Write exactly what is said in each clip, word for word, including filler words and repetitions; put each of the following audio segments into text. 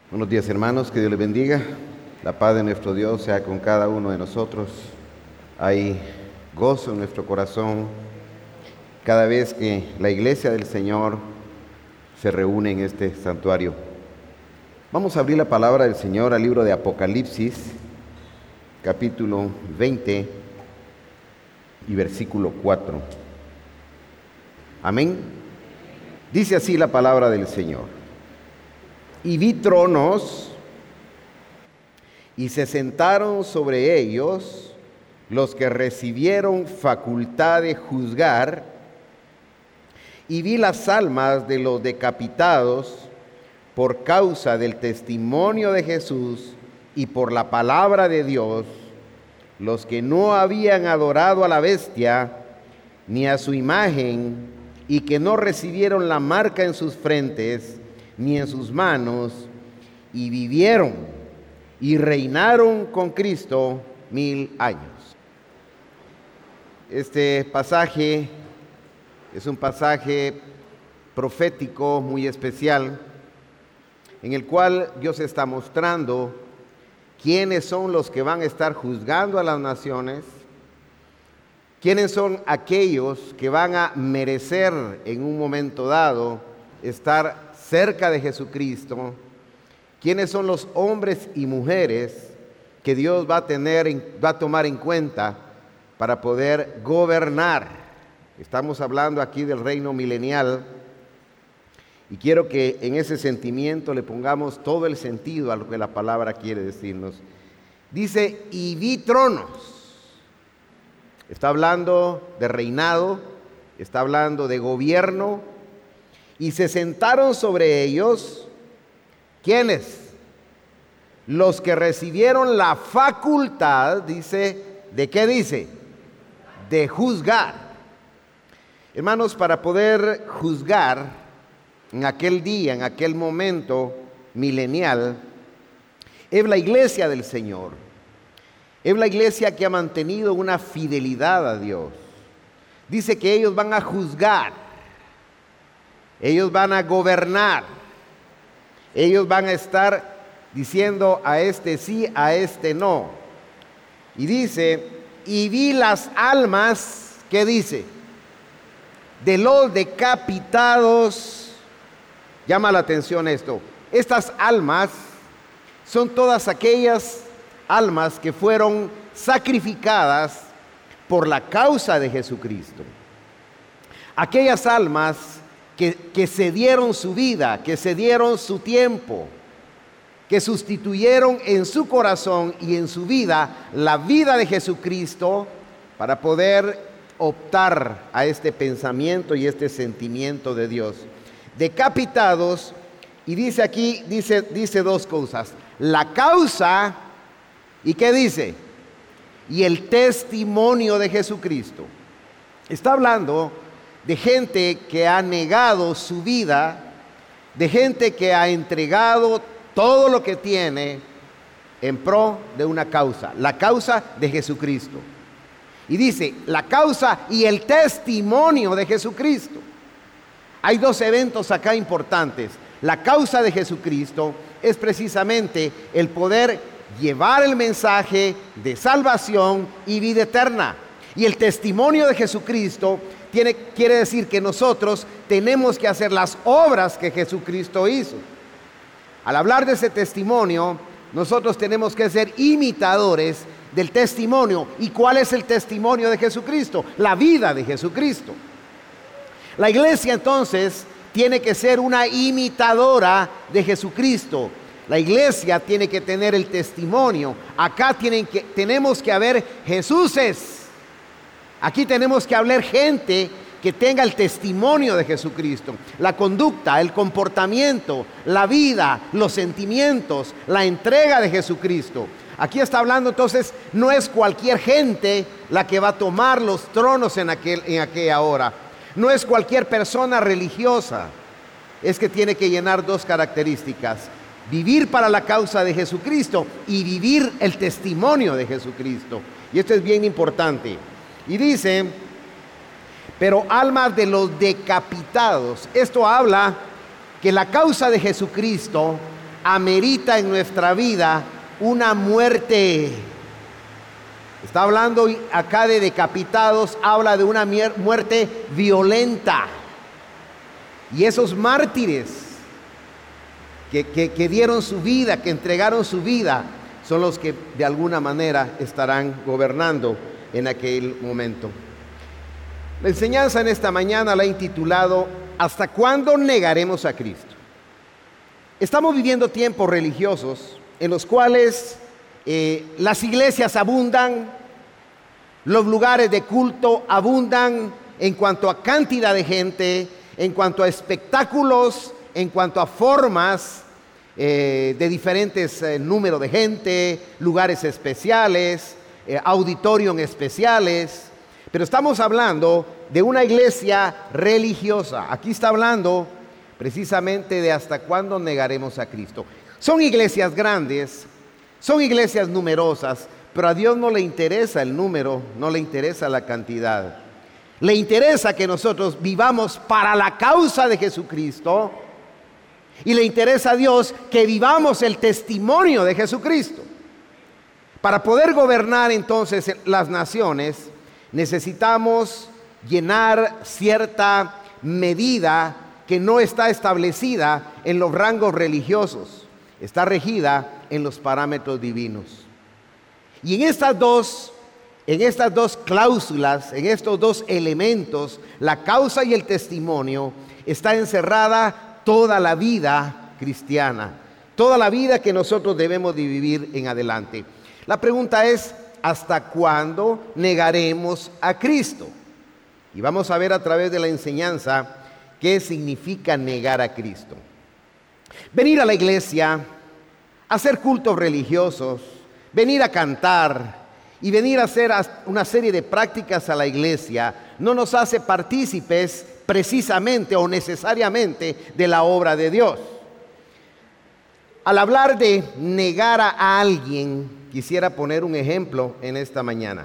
Buenos días, hermanos, que Dios les bendiga. La paz de nuestro Dios sea con cada uno de nosotros. Hay gozo en nuestro corazón cada vez que la iglesia del Señor se reúne en este santuario. Vamos a abrir la palabra del Señor al libro de Apocalipsis, capítulo veinte y versículo cuatro. Amén. Dice así la palabra del Señor. Y vi tronos, y se sentaron sobre ellos los que recibieron facultad de juzgar, y vi las almas de los decapitados por causa del testimonio de Jesús y por la palabra de Dios, los que no habían adorado a la bestia ni a su imagen, y que no recibieron la marca en sus frentes ni en sus manos, y vivieron y reinaron con Cristo mil años. Este pasaje es un pasaje profético muy especial, en el cual Dios está mostrando quiénes son los que van a estar juzgando a las naciones, quiénes son aquellos que van a merecer en un momento dado estar cerca de Jesucristo, quiénes son los hombres y mujeres que Dios va a tener, va a tomar en cuenta para poder gobernar. Estamos hablando aquí del reino milenial, y quiero que en ese sentimiento le pongamos todo el sentido a lo que la palabra quiere decirnos. Dice, y vi tronos. Está hablando de reinado, está hablando de gobierno, y se sentaron sobre ellos, ¿quiénes? Los que recibieron la facultad, dice, ¿de qué dice? De juzgar. Hermanos, para poder juzgar en aquel día, en aquel momento milenial, es la iglesia del Señor. Es la iglesia que ha mantenido una fidelidad a Dios. Dice que ellos van a juzgar. Ellos van a gobernar. Ellos van a estar diciendo a este sí, a este no. Y dice, y vi las almas, ¿qué dice? De los decapitados. Llama la atención esto. Estas almas son todas aquellas almas que fueron sacrificadas por la causa de Jesucristo. Aquellas almas Que, que se dieron su vida, que se dieron su tiempo, que sustituyeron en su corazón y en su vida la vida de Jesucristo para poder optar a este pensamiento y este sentimiento de Dios. Decapitados, y dice aquí, dice, dice dos cosas: la causa, ¿y qué dice? Y el testimonio de Jesucristo. Está hablando de gente que ha negado su vida, de gente que ha entregado todo lo que tiene en pro de una causa, la causa de Jesucristo. Y dice, la causa y el testimonio de Jesucristo. Hay dos eventos acá importantes. La causa de Jesucristo es precisamente el poder llevar el mensaje de salvación y vida eterna. Y el testimonio de Jesucristo Tiene, quiere decir que nosotros tenemos que hacer las obras que Jesucristo hizo. Al hablar de ese testimonio, nosotros tenemos que ser imitadores del testimonio. ¿Y cuál es el testimonio de Jesucristo? La vida de Jesucristo. La iglesia entonces tiene que ser una imitadora de Jesucristo. La iglesia tiene que tener el testimonio. Acá tienen que, tenemos que haber Jesuses. Aquí tenemos que hablar gente que tenga el testimonio de Jesucristo, la conducta, el comportamiento, la vida, los sentimientos, la entrega de Jesucristo. Aquí está hablando entonces, no es cualquier gente la que va a tomar los tronos en, aquel, en aquella hora. No es cualquier persona religiosa. Es que tiene que llenar dos características: vivir para la causa de Jesucristo y vivir el testimonio de Jesucristo. Y esto es bien importante. Y dice, pero almas de los decapitados. Esto habla que la causa de Jesucristo amerita en nuestra vida una muerte. Está hablando acá de decapitados, habla de una muerte violenta. Y esos mártires que, que, que dieron su vida, que entregaron su vida, son los que de alguna manera estarán gobernando en aquel momento. La enseñanza en esta mañana la he intitulado ¿Hasta cuándo negaremos a Cristo? Estamos viviendo tiempos religiosos en los cuales eh, las iglesias abundan, los lugares de culto abundan en cuanto a cantidad de gente, en cuanto a espectáculos, en cuanto a formas eh, de diferentes eh, números de gente, lugares especiales, eh, auditorios especiales. Pero estamos hablando de una iglesia religiosa. Aquí está hablando precisamente de hasta cuándo negaremos a Cristo. Son iglesias grandes, son iglesias numerosas, pero a Dios no le interesa el número, no le interesa la cantidad. Le interesa que nosotros vivamos para la causa de Jesucristo y le interesa a Dios que vivamos el testimonio de Jesucristo. Para poder gobernar entonces las naciones, necesitamos llenar cierta medida que no está establecida en los rangos religiosos, está regida en los parámetros divinos. Y en estas dos, en estas dos cláusulas, en estos dos elementos, la causa y el testimonio, está encerrada toda la vida cristiana, toda la vida que nosotros debemos de vivir en adelante. La pregunta es, ¿hasta cuándo negaremos a Cristo? Y vamos a ver a través de la enseñanza qué significa negar a Cristo. Venir a la iglesia, hacer cultos religiosos, venir a cantar y venir a hacer una serie de prácticas a la iglesia no nos hace partícipes precisamente o necesariamente de la obra de Dios. Al hablar de negar a alguien, quisiera poner un ejemplo en esta mañana.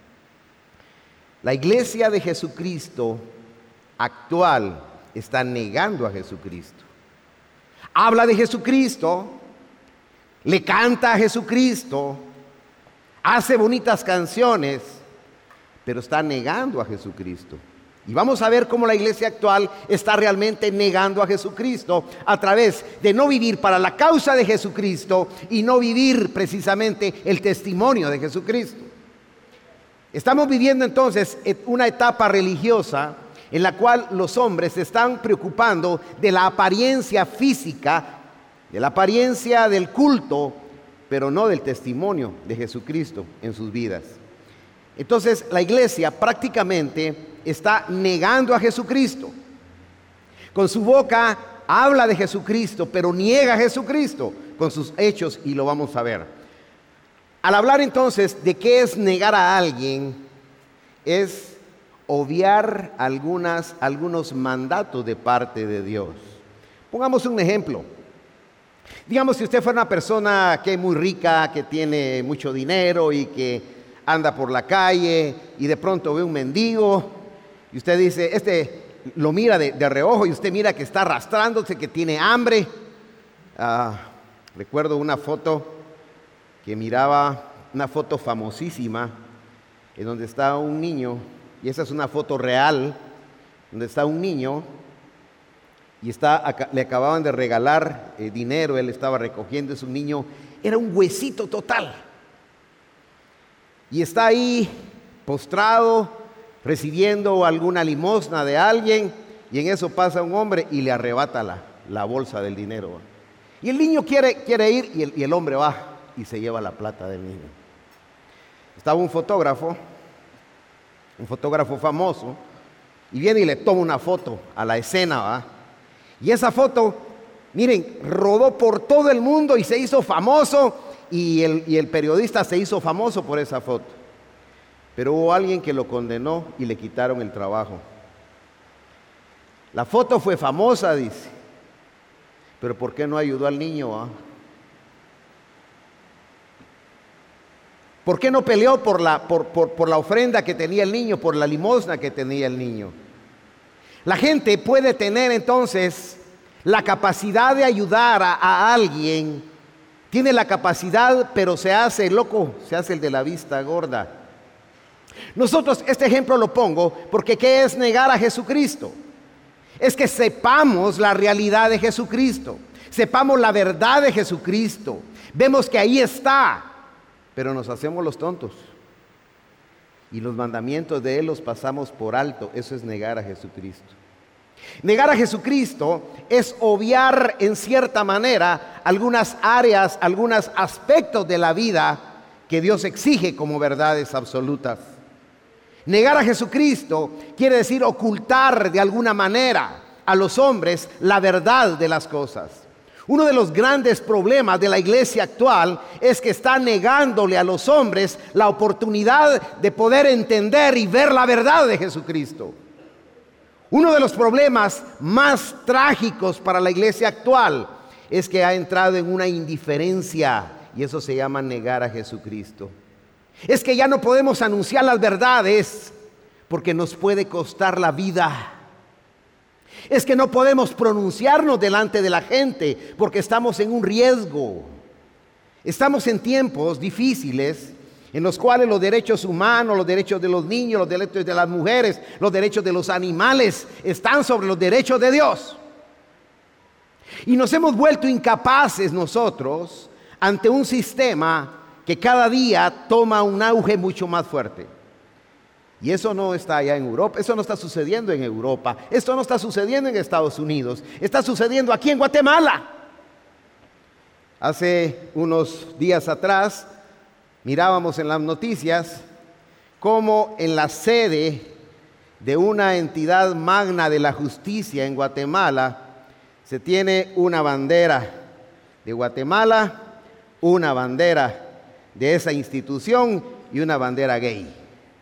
La iglesia de Jesucristo actual está negando a Jesucristo. Habla de Jesucristo, le canta a Jesucristo, hace bonitas canciones, pero está negando a Jesucristo. Y vamos a ver cómo la iglesia actual está realmente negando a Jesucristo a través de no vivir para la causa de Jesucristo y no vivir precisamente el testimonio de Jesucristo. Estamos viviendo entonces una etapa religiosa en la cual los hombres se están preocupando de la apariencia física, de la apariencia del culto, pero no del testimonio de Jesucristo en sus vidas. Entonces la iglesia prácticamente está negando a Jesucristo. Con su boca habla de Jesucristo, pero niega a Jesucristo con sus hechos, y lo vamos a ver. Al hablar entonces de qué es negar a alguien, es obviar algunas, algunos mandatos de parte de Dios. Pongamos un ejemplo. Digamos, si usted fuera una persona que es muy rica, que tiene mucho dinero y que anda por la calle y de pronto ve un mendigo y usted dice, este lo mira de, de reojo y usted mira que está arrastrándose, que tiene hambre. Ah, recuerdo una foto que miraba, una foto famosísima, en donde está un niño, y esa es una foto real, donde está un niño y está, le acababan de regalar eh, dinero, él estaba recogiendo, es un niño, era un huesito total. Y está ahí postrado, recibiendo alguna limosna de alguien, y en eso pasa un hombre y le arrebata la, la bolsa del dinero. Y el niño quiere, quiere ir y el, y el hombre va y se lleva la plata del niño. Estaba un fotógrafo, un fotógrafo famoso, y viene y le toma una foto a la escena, ¿va? Y esa foto, miren, rodó por todo el mundo y se hizo famoso, y el, y el periodista se hizo famoso por esa foto. Pero hubo alguien que lo condenó y le quitaron el trabajo. La foto fue famosa, dice, pero ¿por qué no ayudó al niño? ¿Ah? ¿Por qué no peleó por la, por, por, por la ofrenda que tenía el niño, por la limosna que tenía el niño? La gente puede tener entonces la capacidad de ayudar a, a alguien, tiene la capacidad, pero se hace loco, se hace el de la vista gorda. Nosotros este ejemplo lo pongo porque ¿qué es negar a Jesucristo? Es que sepamos la realidad de Jesucristo, sepamos la verdad de Jesucristo, vemos que ahí está, pero nos hacemos los tontos y los mandamientos de Él los pasamos por alto. Eso es negar a Jesucristo. Negar a Jesucristo es obviar en cierta manera algunas áreas, algunos aspectos de la vida que Dios exige como verdades absolutas. Negar a Jesucristo quiere decir ocultar de alguna manera a los hombres la verdad de las cosas. Uno de los grandes problemas de la iglesia actual es que está negándole a los hombres la oportunidad de poder entender y ver la verdad de Jesucristo. Uno de los problemas más trágicos para la iglesia actual es que ha entrado en una indiferencia, y eso se llama negar a Jesucristo. Es que ya no podemos anunciar las verdades porque nos puede costar la vida. Es que no podemos pronunciarnos delante de la gente porque estamos en un riesgo. Estamos en tiempos difíciles en los cuales los derechos humanos, los derechos de los niños, los derechos de las mujeres, los derechos de los animales están sobre los derechos de Dios. Y nos hemos vuelto incapaces nosotros ante un sistema que cada día toma un auge mucho más fuerte. Y eso no está allá en Europa, eso no está sucediendo en Europa, esto no está sucediendo en Estados Unidos, está sucediendo aquí en Guatemala. Hace unos días atrás mirábamos en las noticias cómo en la sede de una entidad magna de la justicia en Guatemala se tiene una bandera de Guatemala, una bandera de esa institución y una bandera gay.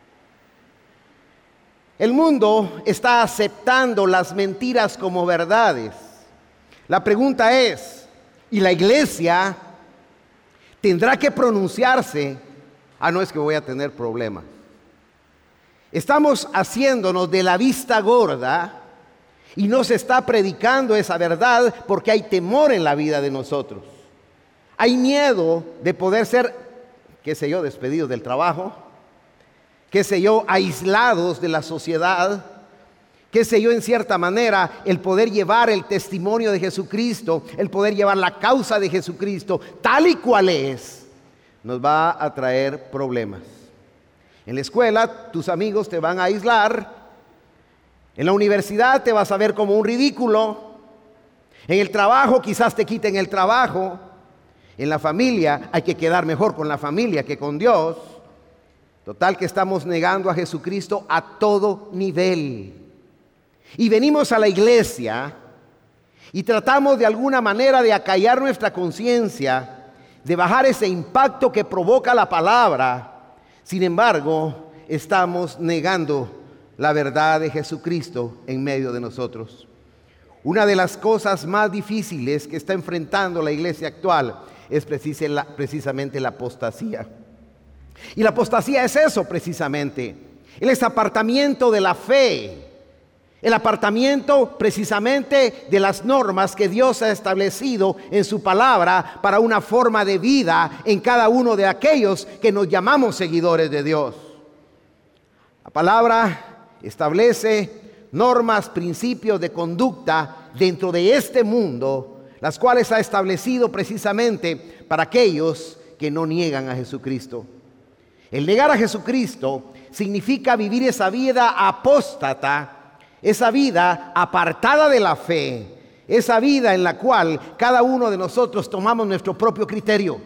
El mundo está aceptando las mentiras como verdades. La pregunta es, ¿y la iglesia tendrá que pronunciarse? Ah, no, es que voy a tener problemas. Estamos haciéndonos de la vista gorda y no se está predicando esa verdad porque hay temor en la vida de nosotros. Hay miedo de poder ser, qué sé yo, despedidos del trabajo, qué sé yo, aislados de la sociedad, qué sé yo, en cierta manera, el poder llevar el testimonio de Jesucristo, el poder llevar la causa de Jesucristo, tal y cual es, nos va a traer problemas. En la escuela, tus amigos te van a aislar. En la universidad te vas a ver como un ridículo. En el trabajo quizás te quiten el trabajo. En la familia hay que quedar mejor con la familia que con Dios. Total que estamos negando a Jesucristo a todo nivel. Y venimos a la iglesia y tratamos de alguna manera de acallar nuestra conciencia, de bajar ese impacto que provoca la palabra. Sin embargo, estamos negando la verdad de Jesucristo en medio de nosotros. Una de las cosas más difíciles que está enfrentando la iglesia actual es precisamente la apostasía. Y la apostasía es eso precisamente, el desapartamiento de la fe, el apartamiento precisamente de las normas que Dios ha establecido en su palabra para una forma de vida en cada uno de aquellos que nos llamamos seguidores de Dios. La palabra establece normas, principios de conducta dentro de este mundo, las cuales ha establecido precisamente para aquellos que no niegan a Jesucristo. El negar a Jesucristo significa vivir esa vida apóstata, esa vida apartada de la fe, esa vida en la cual cada uno de nosotros tomamos nuestro propio criterio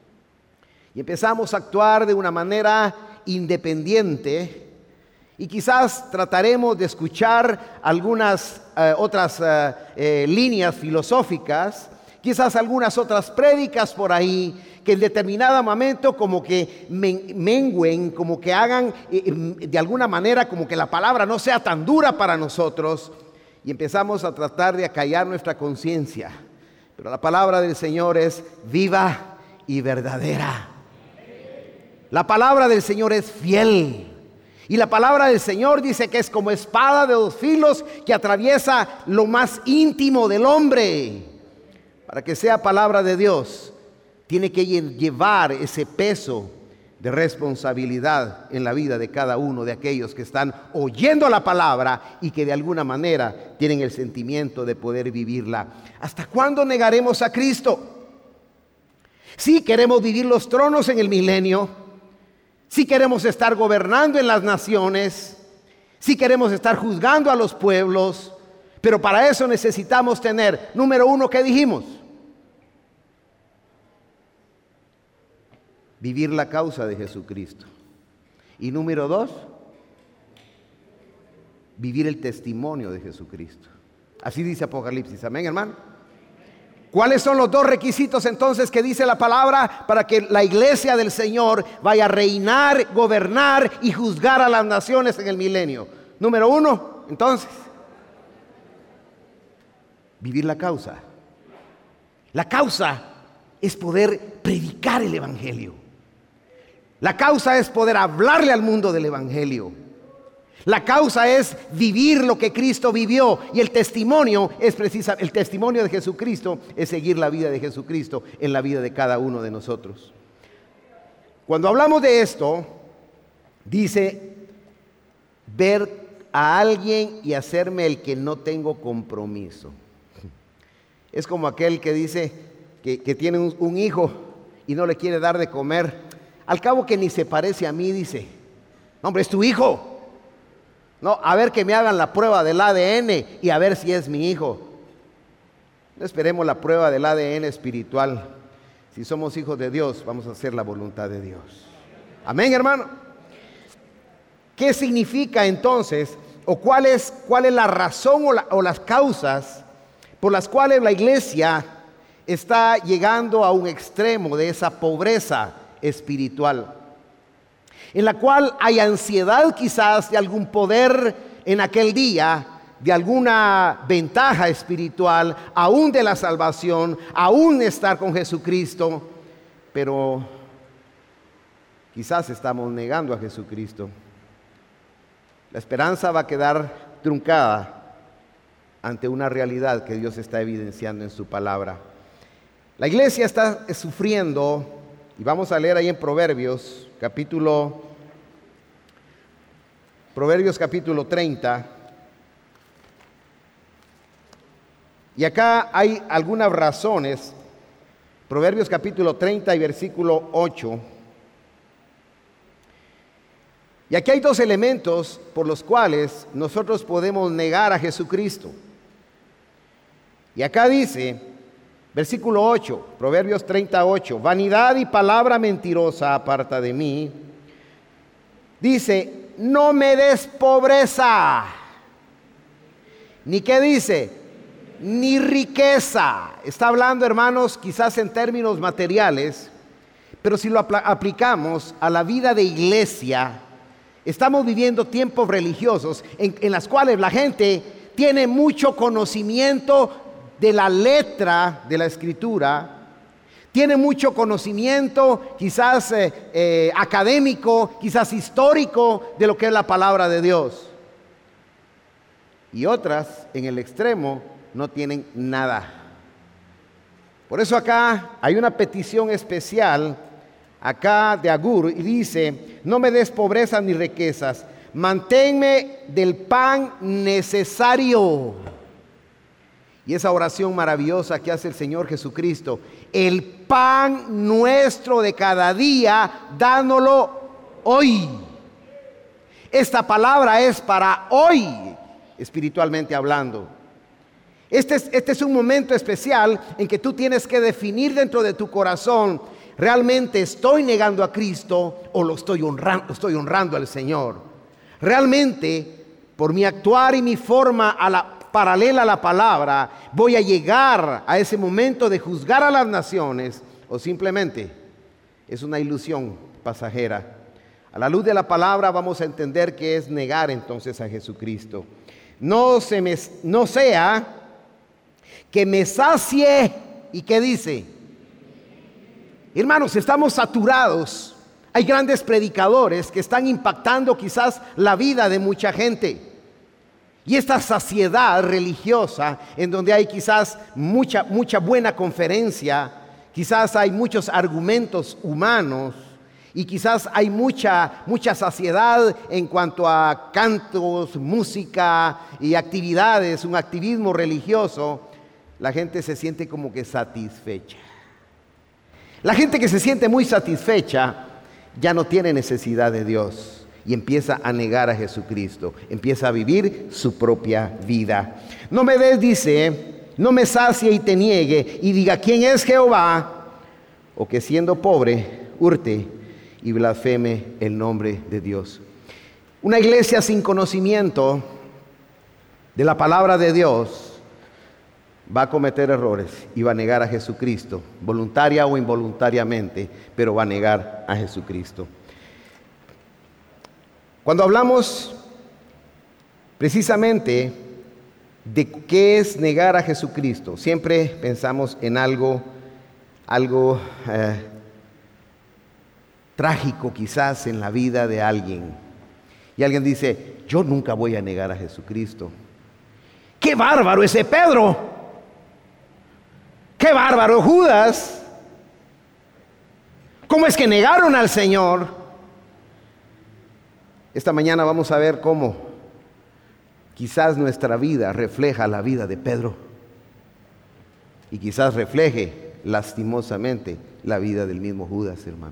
y empezamos a actuar de una manera independiente, y quizás trataremos de escuchar algunas eh, otras eh, eh, líneas filosóficas, quizás algunas otras prédicas por ahí que en determinado momento como que mengüen, como que hagan eh, de alguna manera como que la palabra no sea tan dura para nosotros, y empezamos a tratar de acallar nuestra conciencia. Pero la palabra del Señor es viva y verdadera. La palabra del Señor es fiel. Y la palabra del Señor dice que es como espada de dos filos que atraviesa lo más íntimo del hombre. Para que sea palabra de Dios, tiene que llevar ese peso de responsabilidad en la vida de cada uno de aquellos que están oyendo la palabra y que de alguna manera tienen el sentimiento de poder vivirla. ¿Hasta cuándo negaremos a Cristo? Si queremos vivir los tronos en el milenio, si queremos estar gobernando en las naciones, si queremos estar juzgando a los pueblos, pero para eso necesitamos tener, número uno, ¿qué dijimos? Vivir la causa de Jesucristo. Y número dos, vivir el testimonio de Jesucristo. Así dice Apocalipsis, amén, hermano. ¿Cuáles son los dos requisitos entonces que dice la palabra para que la iglesia del Señor vaya a reinar, gobernar y juzgar a las naciones en el milenio? Número uno, entonces, vivir la causa. La causa es poder predicar el evangelio. La causa es poder hablarle al mundo del evangelio. La causa es vivir lo que Cristo vivió, y el testimonio es precisa, el testimonio de Jesucristo es seguir la vida de Jesucristo en la vida de cada uno de nosotros. Cuando hablamos de esto, dice ver a alguien y hacerme el que no tengo compromiso. Es como aquel que dice que, que tiene un, un hijo y no le quiere dar de comer. Al cabo que ni se parece a mí, dice, no, hombre, es tu hijo. No, a ver que me hagan la prueba del A D N y a ver si es mi hijo. No esperemos la prueba del A D N espiritual. Si somos hijos de Dios, vamos a hacer la voluntad de Dios. Amén, hermano. ¿Qué significa entonces, o cuál es, cuál es la razón o, la, o las causas por las cuales la iglesia está llegando a un extremo de esa pobreza espiritual, en la cual hay ansiedad quizás de algún poder en aquel día, de alguna ventaja espiritual, aún de la salvación, aún estar con Jesucristo, pero quizás estamos negando a Jesucristo? La esperanza va a quedar truncada ante una realidad que Dios está evidenciando en su palabra. La iglesia está sufriendo. Y vamos a leer ahí en Proverbios, capítulo, Proverbios capítulo treinta. Y acá hay algunas razones. Proverbios capítulo treinta y versículo ocho. Y aquí hay dos elementos por los cuales nosotros podemos negar a Jesucristo. Y acá dice, versículo ocho, Proverbios treinta y ocho, vanidad y palabra mentirosa aparta de mí. Dice, no me des pobreza. ¿Ni qué dice? Ni riqueza. Está hablando, hermanos, quizás en términos materiales, pero si lo apl- aplicamos a la vida de iglesia, estamos viviendo tiempos religiosos en, en las cuales la gente tiene mucho conocimiento de la letra de la Escritura, tiene mucho conocimiento quizás eh, eh, académico, quizás histórico de lo que es la palabra de Dios. Y otras, en el extremo, no tienen nada. Por eso acá hay una petición especial, acá de Agur, y dice, no me des pobreza ni riquezas, manténme del pan necesario. Y esa oración maravillosa que hace el Señor Jesucristo, el pan nuestro de cada día, dándolo hoy. Esta palabra es para hoy, espiritualmente hablando. Este es, este es un momento especial en que tú tienes que definir dentro de tu corazón, ¿realmente estoy negando a Cristo o lo estoy honrando, estoy honrando al Señor? ¿Realmente, por mi actuar y mi forma a la paralela a la palabra, voy a llegar a ese momento de juzgar a las naciones, o simplemente es una ilusión pasajera? A la luz de la palabra vamos a entender que es negar entonces a Jesucristo. No, se me, no sea que me sacie. ¿Y qué dice? Hermanos, estamos saturados Hay grandes predicadores que están impactando quizás la vida de mucha gente. Y esta saciedad religiosa, en donde hay quizás mucha, mucha buena conferencia, quizás hay muchos argumentos humanos, y quizás hay mucha, mucha saciedad en cuanto a cantos, música y actividades, un activismo religioso, la gente se siente como que satisfecha. La gente que se siente muy satisfecha ya no tiene necesidad de Dios y empieza a negar a Jesucristo, empieza a vivir su propia vida. No me des, dice, no me sacie y te niegue y diga quién es Jehová, o que siendo pobre hurte y blasfeme el nombre de Dios. Una iglesia sin conocimiento de la palabra de Dios va a cometer errores y va a negar a Jesucristo, voluntaria o involuntariamente, pero va a negar a Jesucristo. Cuando hablamos precisamente de qué es negar a Jesucristo, siempre pensamos en algo, algo eh, trágico quizás en la vida de alguien. Y alguien dice, yo nunca voy a negar a Jesucristo. ¡Qué bárbaro ese Pedro! ¡Qué bárbaro Judas! ¿Cómo es que negaron al Señor? Esta mañana vamos a ver cómo quizás nuestra vida refleja la vida de Pedro. Y quizás refleje lastimosamente la vida del mismo Judas, hermano.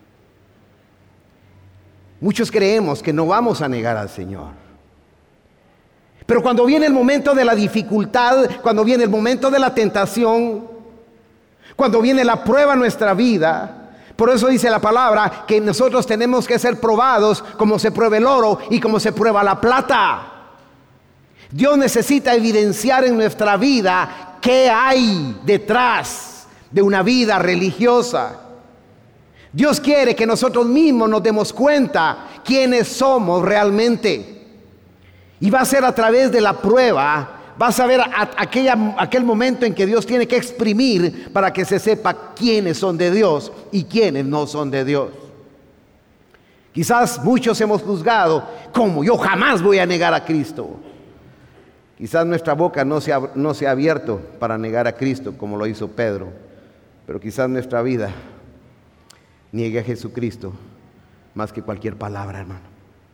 Muchos creemos que no vamos a negar al Señor. Pero cuando viene el momento de la dificultad, cuando viene el momento de la tentación, cuando viene la prueba en nuestra vida, por eso dice la palabra que nosotros tenemos que ser probados como se prueba el oro y como se prueba la plata. Dios necesita evidenciar en nuestra vida qué hay detrás de una vida religiosa. Dios quiere que nosotros mismos nos demos cuenta quiénes somos realmente. Y va a ser a través de la prueba, vas a ver a, aquella, aquel momento en que Dios tiene que exprimir para que se sepa quiénes son de Dios y quiénes no son de Dios. Quizás muchos hemos juzgado, ¿cómo? Yo jamás voy a negar a Cristo. Quizás nuestra boca no se ha, no se ha abierto para negar a Cristo como lo hizo Pedro, pero quizás nuestra vida niegue a Jesucristo más que cualquier palabra, hermano.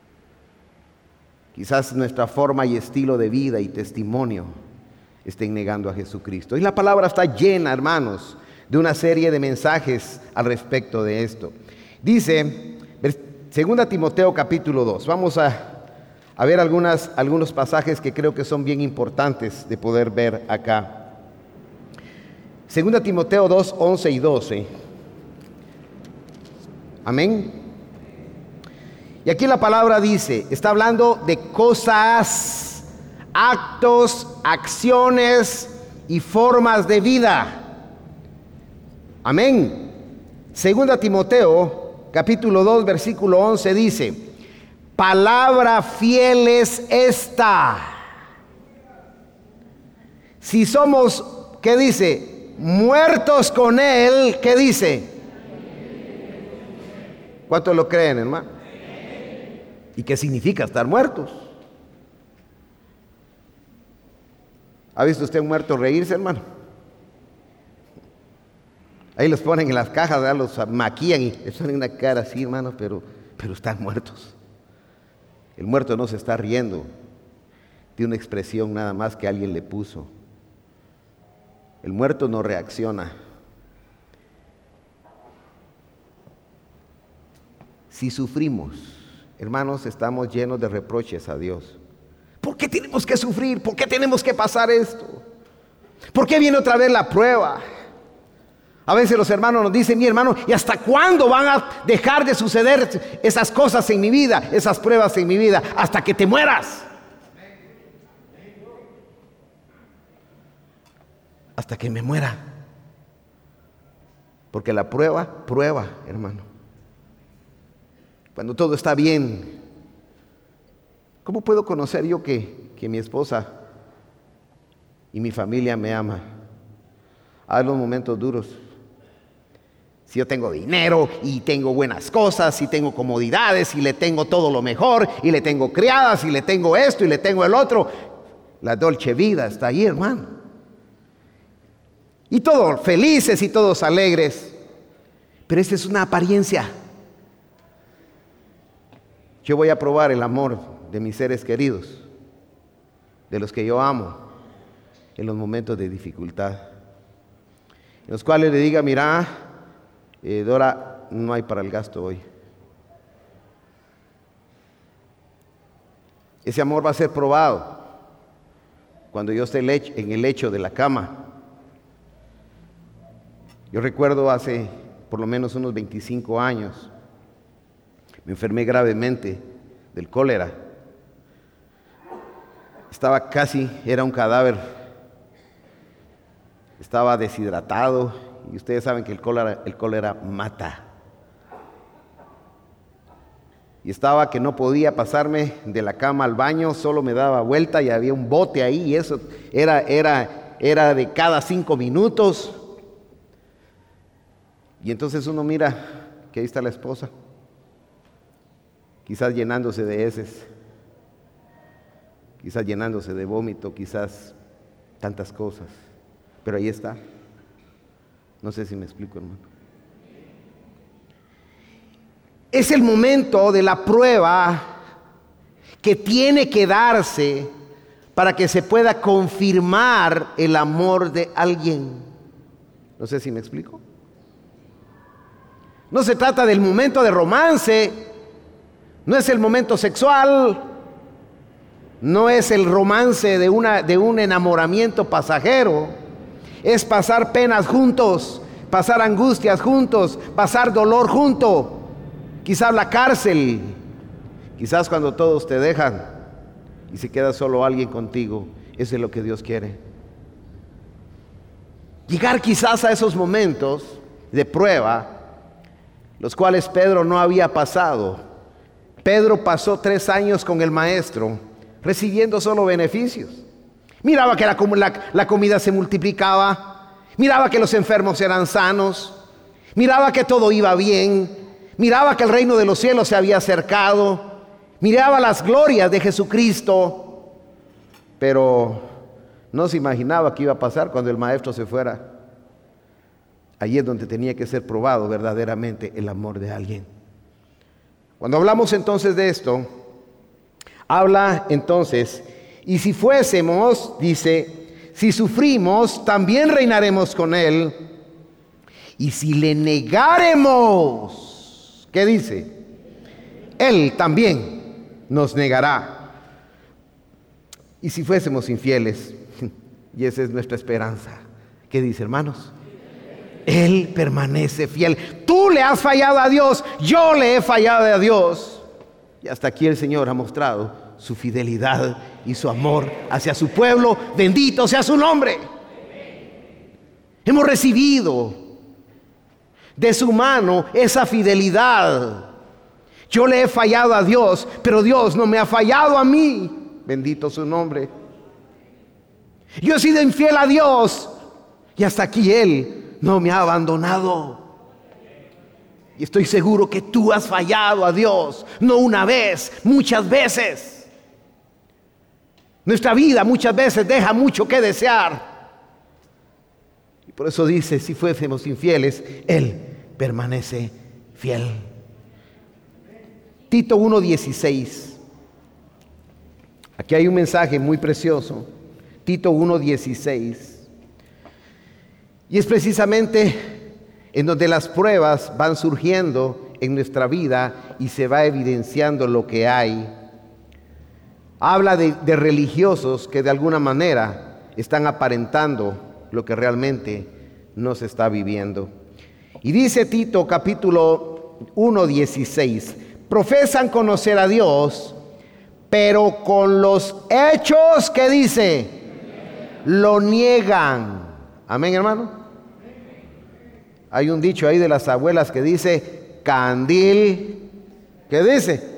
Quizás nuestra forma y estilo de vida y testimonio estén negando a Jesucristo. Y la palabra está llena, hermanos, de una serie de mensajes al respecto de esto. Dice, segunda Timoteo capítulo dos. Vamos a, a ver algunas, algunos pasajes que creo que son bien importantes de poder ver acá. segunda Timoteo dos, once y doce. Amén. Y aquí la palabra dice, está hablando de cosas, actos, acciones y formas de vida. Amén. Segunda Timoteo, capítulo dos, versículo once dice, palabra fiel es esta. Si somos, ¿qué dice? Muertos con Él, ¿qué dice? ¿Cuántos lo creen, hermano? ¿Y qué significa estar muertos? ¿Ha visto usted un muerto reírse, hermano? Ahí los ponen en las cajas, ¿verdad? Los maquillan y les ponen una cara así, hermano, pero, pero están muertos. El muerto no se está riendo, tiene una expresión nada más que alguien le puso. El muerto no reacciona. Si sufrimos, hermanos, estamos llenos de reproches a Dios. ¿Por qué tenemos que sufrir? ¿Por qué tenemos que pasar esto? ¿Por qué viene otra vez la prueba? A veces los hermanos nos dicen, mi hermano, ¿y hasta cuándo van a dejar de suceder esas cosas en mi vida, esas pruebas en mi vida? Hasta que te mueras. Hasta que me muera. Porque la prueba, prueba, hermano. Cuando todo está bien, ¿cómo puedo conocer yo que, que mi esposa y mi familia me ama? Hay los momentos duros. Si yo tengo dinero y tengo buenas cosas y tengo comodidades y le tengo todo lo mejor y le tengo criadas y le tengo esto y le tengo el otro, la dolce vida está ahí, hermano. Y todos felices y todos alegres. Pero esta es una apariencia. Yo voy a probar el amor de mis seres queridos, de los que yo amo, en los momentos de dificultad, en los cuales le diga, mira, eh, Dora, no hay para el gasto hoy. Ese amor va a ser probado cuando yo esté en el lecho de la cama. Yo recuerdo hace por lo menos unos veinticinco años, me enfermé gravemente del cólera. Estaba casi, era un cadáver. Estaba deshidratado y ustedes saben que el cólera, el cólera mata. Y estaba que no podía pasarme de la cama al baño, solo me daba vuelta y había un bote ahí y eso era, era, era de cada cinco minutos. Y entonces uno mira que ahí está la esposa, quizás llenándose de heces, quizás llenándose de vómito, quizás tantas cosas, pero ahí está. No sé si me explico, hermano. Es el momento de la prueba que tiene que darse para que se pueda confirmar el amor de alguien. No sé si me explico. No se trata del momento de romance, no es el momento sexual, no es el romance de, una, de un enamoramiento pasajero, es pasar penas juntos, pasar angustias juntos, pasar dolor junto, quizás la cárcel, quizás cuando todos te dejan y se queda solo alguien contigo. Eso es lo que Dios quiere. Llegar quizás a esos momentos de prueba, los cuales Pedro no había pasado. Pedro pasó tres años con el maestro, recibiendo solo beneficios. Miraba que la, la, la comida se multiplicaba, miraba que los enfermos eran sanos, miraba que todo iba bien, miraba que el reino de los cielos se había acercado, miraba las glorias de Jesucristo, pero no se imaginaba qué iba a pasar cuando el maestro se fuera. Allí es donde tenía que ser probado verdaderamente el amor de alguien. Cuando hablamos entonces de esto, habla entonces, y si fuésemos, dice, si sufrimos, también reinaremos con Él. Y si le negáremos, ¿qué dice? Él también nos negará. Y si fuésemos infieles, y esa es nuestra esperanza, ¿qué dice, hermanos? Él permanece fiel. Tú le has fallado a Dios, yo le he fallado a Dios. Y hasta aquí el Señor ha mostrado su fidelidad y su amor hacia su pueblo. Bendito sea su nombre. Hemos recibido de su mano esa fidelidad. Yo le he fallado a Dios, pero Dios no me ha fallado a mí. Bendito su nombre. Yo he sido infiel a Dios y hasta aquí Él no me ha abandonado. Y estoy seguro que tú has fallado a Dios, no una vez, muchas veces. Nuestra vida muchas veces deja mucho que desear. Y por eso dice, si fuésemos infieles, Él permanece fiel. Tito uno dieciséis. Aquí hay un mensaje muy precioso. Tito uno dieciséis. Y es precisamente en donde las pruebas van surgiendo en nuestra vida y se va evidenciando lo que hay. Habla de, de religiosos que de alguna manera están aparentando lo que realmente no se está viviendo. Y dice Tito capítulo uno dieciséis, profesan conocer a Dios, pero con los hechos, ¿qué dice? Lo niegan. Amén, hermano. Hay un dicho ahí de las abuelas que dice, candil, ¿qué dice?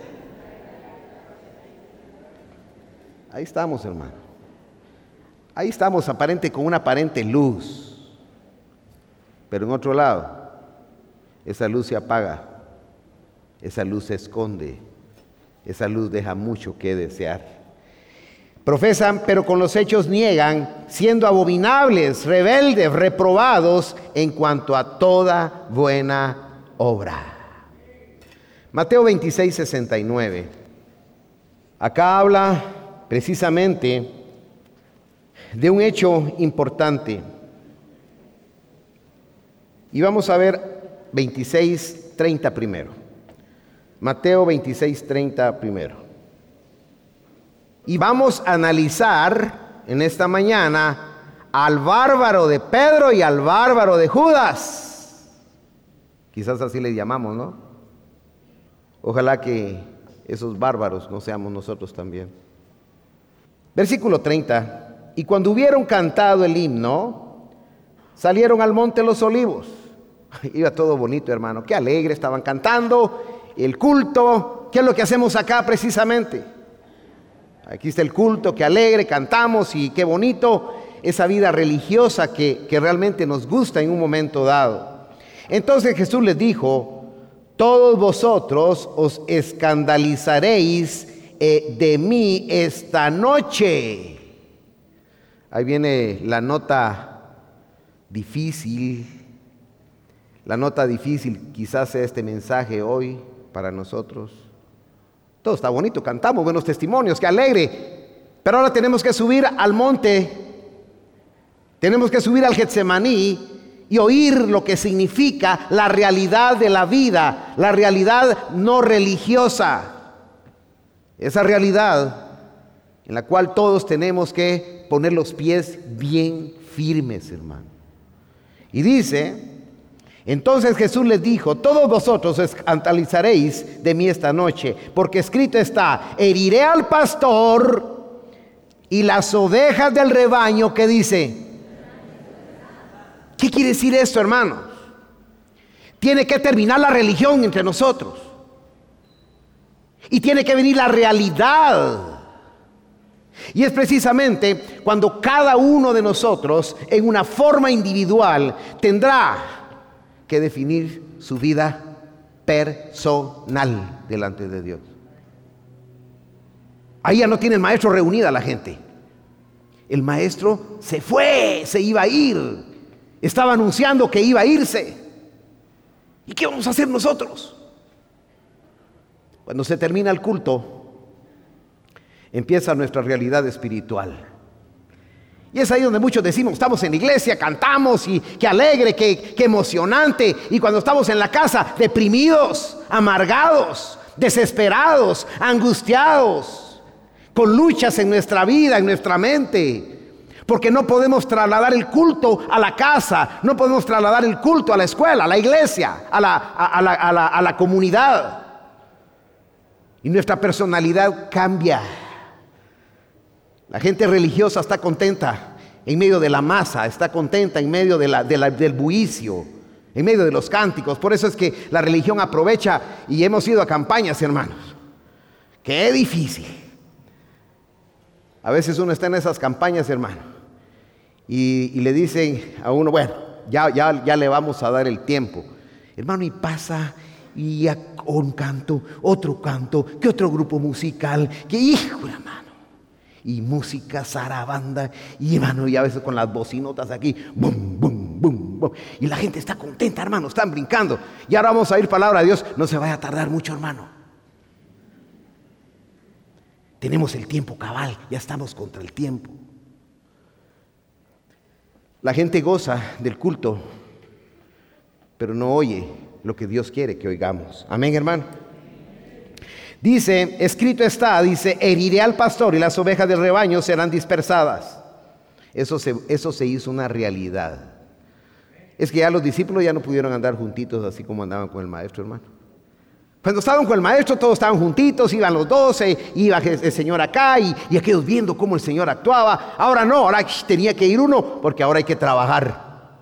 Ahí estamos, hermano. Ahí estamos aparente con una aparente luz. Pero en otro lado, esa luz se apaga, esa luz se esconde, esa luz deja mucho que desear. Profesan, pero con los hechos niegan, siendo abominables, rebeldes, reprobados en cuanto a toda buena obra. Mateo veintiséis, sesenta y nueve. Acá habla precisamente de un hecho importante. Y vamos a ver veintiséis, treinta primero. Mateo veintiséis, treinta primero. Y vamos a analizar en esta mañana al bárbaro de Pedro y al bárbaro de Judas. Quizás así les llamamos, ¿no? Ojalá que esos bárbaros no seamos nosotros también. Versículo treinta. Y cuando hubieron cantado el himno, salieron al monte Los Olivos. Iba todo bonito, hermano. Qué alegre, estaban cantando el culto. ¿Qué es lo que hacemos acá precisamente? Aquí está el culto, qué alegre, cantamos y qué bonito esa vida religiosa que, que realmente nos gusta en un momento dado. Entonces Jesús les dijo: todos vosotros os escandalizaréis eh, de mí esta noche. Ahí viene la nota difícil. La nota difícil quizás sea este mensaje hoy para nosotros. Todo está bonito, cantamos buenos testimonios, qué alegre. Pero ahora tenemos que subir al monte, tenemos que subir al Getsemaní y oír lo que significa la realidad de la vida, la realidad no religiosa. Esa realidad en la cual todos tenemos que poner los pies bien firmes, hermano. Y dice: entonces Jesús les dijo: todos vosotros os escandalizaréis de mí esta noche, porque escrito está: heriré al pastor y las ovejas del rebaño. ¿Qué dice? ¿Qué quiere decir esto, hermanos? Tiene que terminar la religión entre nosotros y tiene que venir la realidad. Y es precisamente cuando cada uno de nosotros, en una forma individual, tendrá que definir su vida personal delante de Dios. Ahí ya no tiene el maestro reunida la gente. El maestro se fue, se iba a ir. Estaba anunciando que iba a irse. ¿Y qué vamos a hacer nosotros? Cuando se termina el culto, empieza nuestra realidad espiritual. Y es ahí donde muchos decimos: estamos en la iglesia, cantamos y qué alegre, qué, qué emocionante. Y cuando estamos en la casa, deprimidos, amargados, desesperados, angustiados, con luchas en nuestra vida, en nuestra mente. Porque no podemos trasladar el culto a la casa, no podemos trasladar el culto a la escuela, a la iglesia, a la, a, a la, a la, a la comunidad. Y nuestra personalidad cambia. La gente religiosa está contenta en medio de la masa, está contenta en medio de la, de la, del bullicio, en medio de los cánticos. Por eso es que la religión aprovecha, y hemos ido a campañas, hermanos. ¡Qué difícil! A veces uno está en esas campañas, hermano, y, y le dicen a uno: bueno, ya, ya, ya le vamos a dar el tiempo. Hermano, y pasa, y ya un canto, otro canto, que otro grupo musical, que hijo, hermano. Y música, zarabanda, y hermano, y a veces con las bocinotas aquí, bum, bum, bum, bum. Y la gente está contenta, hermano, están brincando. Y ahora vamos a oír palabra de Dios. No se vaya a tardar mucho, hermano. Tenemos el tiempo cabal, ya estamos contra el tiempo. La gente goza del culto, pero no oye lo que Dios quiere que oigamos. Amén, hermano. Dice, escrito está, dice: heriré al pastor y las ovejas del rebaño serán dispersadas. Eso se, eso se hizo una realidad. Es que ya los discípulos ya no pudieron andar juntitos así como andaban con el maestro, hermano. Cuando estaban con el maestro, todos estaban juntitos, iban los doce, iba el Señor acá y, y aquellos viendo cómo el Señor actuaba. Ahora no, ahora tenía que ir uno porque ahora hay que trabajar.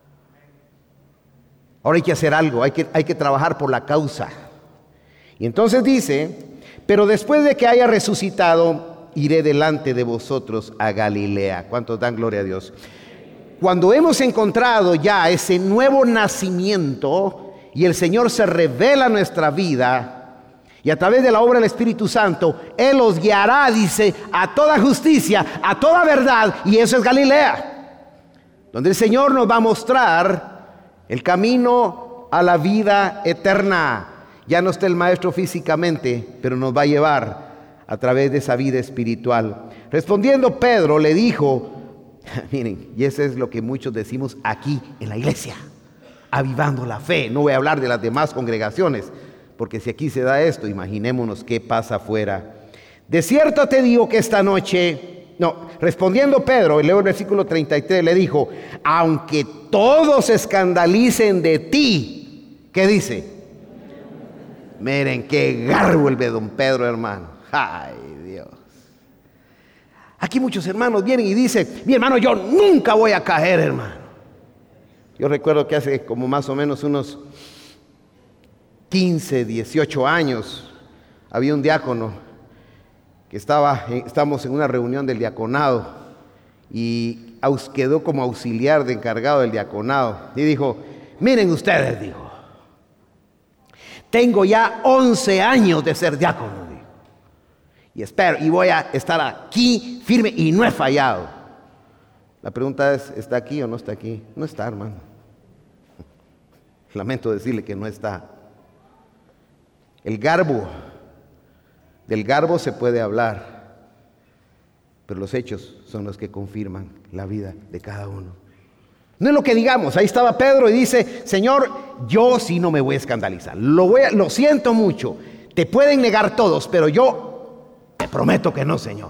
Ahora hay que hacer algo, hay que, hay que trabajar por la causa. Y entonces dice: pero después de que haya resucitado, iré delante de vosotros a Galilea. ¿Cuántos dan gloria a Dios? Cuando hemos encontrado ya ese nuevo nacimiento, y el Señor se revela a nuestra vida, y a través de la obra del Espíritu Santo, Él los guiará, dice, a toda justicia, a toda verdad, y eso es Galilea, donde el Señor nos va a mostrar el camino a la vida eterna. Ya no está el Maestro físicamente, pero nos va a llevar a través de esa vida espiritual. Respondiendo Pedro le dijo, miren, y eso es lo que muchos decimos aquí en la iglesia, avivando la fe. No voy a hablar de las demás congregaciones, porque si aquí se da esto, imaginémonos qué pasa afuera. De cierto te digo que esta noche, no, respondiendo Pedro, leo el versículo treinta y tres, le dijo, aunque todos se escandalicen de ti, ¿qué dice? Miren qué garbo el de don Pedro, hermano. Ay, Dios. Aquí muchos hermanos vienen y dicen, mi hermano, yo nunca voy a caer, hermano. Yo recuerdo que hace como más o menos unos quince, dieciocho años, había un diácono que estaba, estábamos en una reunión del diaconado y quedó como auxiliar de encargado del diaconado. Y dijo, miren ustedes, dijo, tengo ya once años de ser diácono, dijo, y espero, y voy a estar aquí firme y no he fallado. La pregunta es, ¿está aquí o no está aquí? No está, hermano. Lamento decirle que no está. El garbo, del garbo se puede hablar, pero los hechos son los que confirman la vida de cada uno. No es lo que digamos. Ahí estaba Pedro y dice, Señor, yo sí no me voy a escandalizar. Lo, voy a, lo siento mucho. Te pueden negar todos, pero yo te prometo que no, Señor.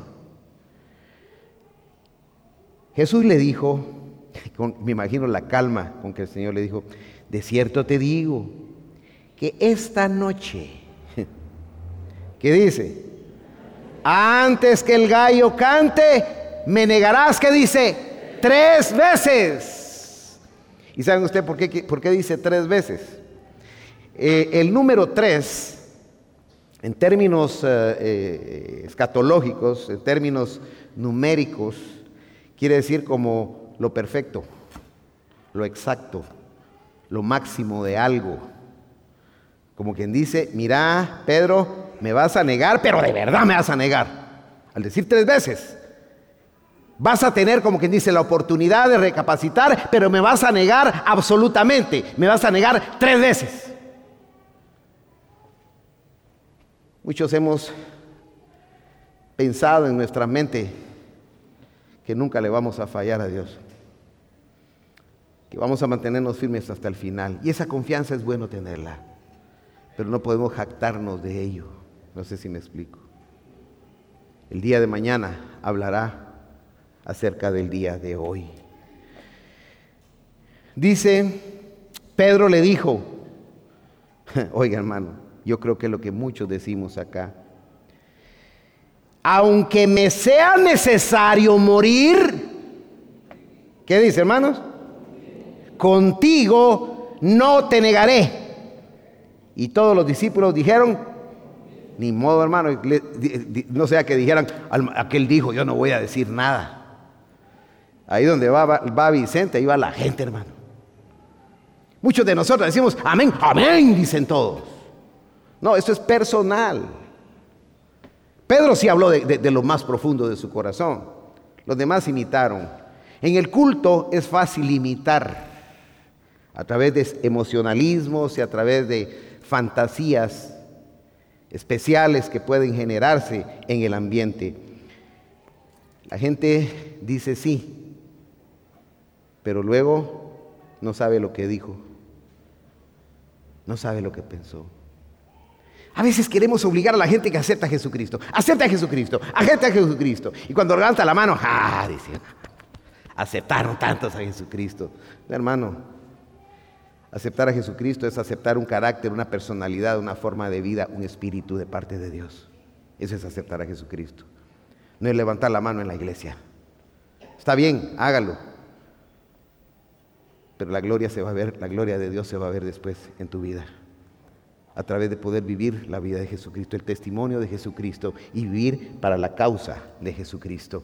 Jesús le dijo, con, me imagino la calma con que el Señor le dijo, de cierto te digo que esta noche, ¿qué dice? Antes que el gallo cante, me negarás, ¿qué dice? Tres veces. ¿Y saben usted por qué, por qué dice tres veces? Eh, el número tres, en términos eh, eh, escatológicos, en términos numéricos, quiere decir como lo perfecto, lo exacto, lo máximo de algo. Como quien dice, mira, Pedro, me vas a negar, pero de verdad me vas a negar. Al decir tres veces, vas a tener, como quien dice, la oportunidad de recapacitar, pero me vas a negar absolutamente. Me vas a negar tres veces. Muchos hemos pensado en nuestra mente que nunca le vamos a fallar a Dios, que vamos a mantenernos firmes hasta el final. Y esa confianza es bueno tenerla, pero no podemos jactarnos de ello. No sé si me explico. El día de mañana hablará acerca del día de hoy. Dice, Pedro le dijo, oiga hermano, yo creo que es lo que muchos decimos acá, aunque me sea necesario morir, ¿qué dice, hermanos? Contigo no te negaré. Y todos los discípulos dijeron, ni modo, hermano, no sea que dijeran, aquel dijo, yo no voy a decir nada. Ahí donde va, va, va Vicente, ahí va la gente, hermano. Muchos de nosotros decimos, amén, amén, dicen todos. No, esto es personal. Pedro sí habló de, de, de lo más profundo de su corazón. Los demás imitaron. En el culto es fácil imitar a través de emocionalismos y a través de fantasías especiales que pueden generarse en el ambiente. La gente dice sí, pero luego no sabe lo que dijo, no sabe lo que pensó. A veces queremos obligar a la gente que acepta a Jesucristo. Acepta a Jesucristo, acepta a Jesucristo. Y cuando levanta la mano, ¡ah! Dice, aceptaron tantos a Jesucristo. Hermano, aceptar a Jesucristo es aceptar un carácter, una personalidad, una forma de vida, un espíritu de parte de Dios. Eso es aceptar a Jesucristo. No es levantar la mano en la iglesia. Está bien, hágalo. Pero la gloria se va a ver, la gloria de Dios se va a ver después en tu vida. A través de poder vivir la vida de Jesucristo, el testimonio de Jesucristo y vivir para la causa de Jesucristo.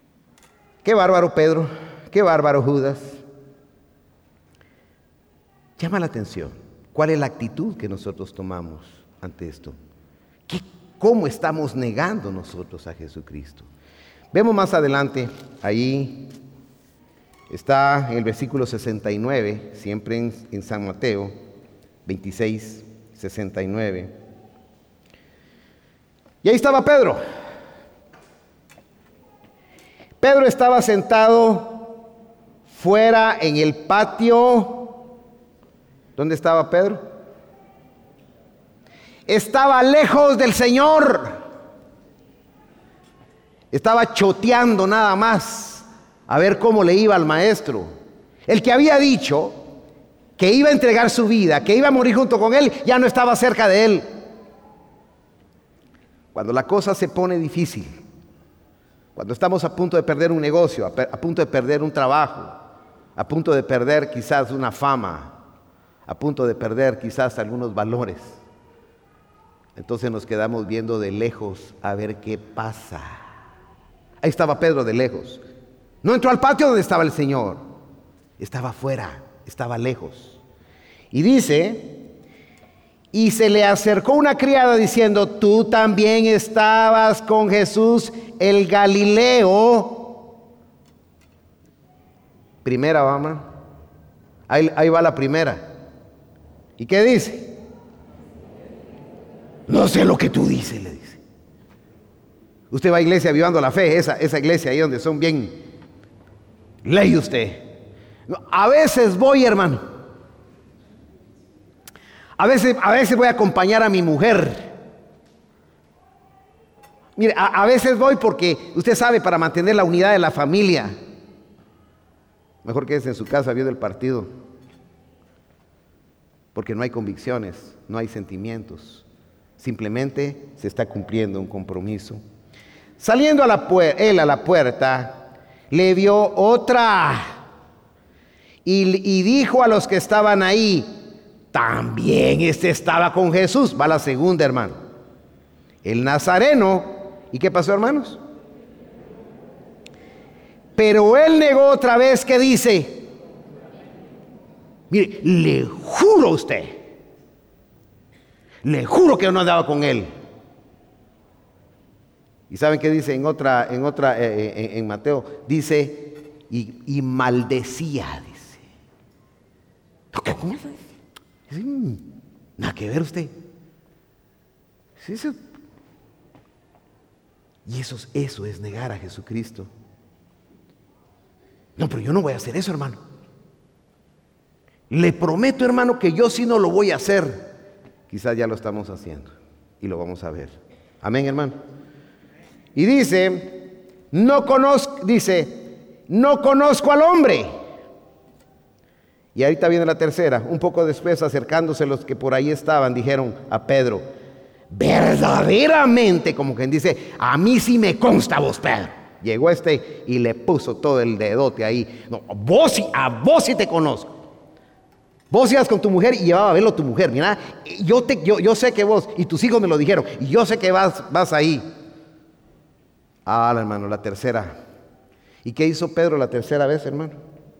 Qué bárbaro Pedro, qué bárbaro Judas. llama la atención. ¿Cuál es la actitud que nosotros tomamos ante esto? ¿Qué, ¿Cómo estamos negando nosotros a Jesucristo? Vemos más adelante, ahí está en el versículo sesenta y nueve, siempre en, en San Mateo veintiséis, sesenta y nueve. Y ahí estaba Pedro. Pedro estaba sentado fuera en el patio. ¿Dónde estaba Pedro? Estaba lejos del Señor. Estaba choteando nada más a ver cómo le iba al maestro. El que había dicho que iba a entregar su vida, que iba a morir junto con él, ya no estaba cerca de él. Cuando la cosa se pone difícil, cuando estamos a punto de perder un negocio, a, per- a punto de perder un trabajo, a punto de perder quizás una fama, a punto de perder quizás algunos valores, entonces nos quedamos viendo de lejos a ver qué pasa. Ahí estaba Pedro de lejos. No entró al patio donde estaba el Señor. Estaba afuera, estaba lejos. Y dice, y se le acercó una criada diciendo, tú también estabas con Jesús el Galileo. Primera, vamos. Ahí, ahí va la primera. ¿Y qué dice? No sé lo que tú dices, le dice. Usted va a iglesia Avivando la Fe, esa, esa iglesia ahí donde son bien, lee usted. A veces voy, hermano. A veces, a veces voy a acompañar a mi mujer. Mire, a, a veces voy porque, usted sabe, para mantener la unidad de la familia. Mejor quédese en su casa viendo el partido. Porque no hay convicciones, no hay sentimientos. Simplemente se está cumpliendo un compromiso. Saliendo a la puer- él a la puerta, le vio otra y, y dijo a los que estaban ahí, también este estaba con Jesús. Va la segunda, hermano. El Nazareno. ¿Y qué pasó, hermanos? Pero él negó otra vez, que dice, mire, le juro a usted, le juro que yo no andaba con él. ¿Y saben qué dice en otra, en otra, eh, en, en Mateo? Dice, y, y maldecía, dice. ¿Qué cosa? Dice, mmm, nada que ver usted. Sí, eso. Y eso, eso es negar a Jesucristo. No, pero yo no voy a hacer eso, hermano. Le prometo, hermano, que yo sí no lo voy a hacer. Quizás ya lo estamos haciendo y lo vamos a ver. Amén, hermano. Y dice, no conozco, dice, no conozco al hombre. Y ahorita viene la tercera. Un poco después, acercándose los que por ahí estaban, dijeron a Pedro, verdaderamente, como quien dice, a mí sí me consta vos, Pedro. Llegó este y le puso todo el dedote ahí. No, vos sí, a vos sí te conozco. Vos ibas con tu mujer y llevaba a verlo tu mujer. Mira, yo, te, yo, yo sé que vos y tus hijos me lo dijeron. Y yo sé que vas, vas ahí. Ah, hermano, la tercera. ¿Y qué hizo Pedro la tercera vez, hermano?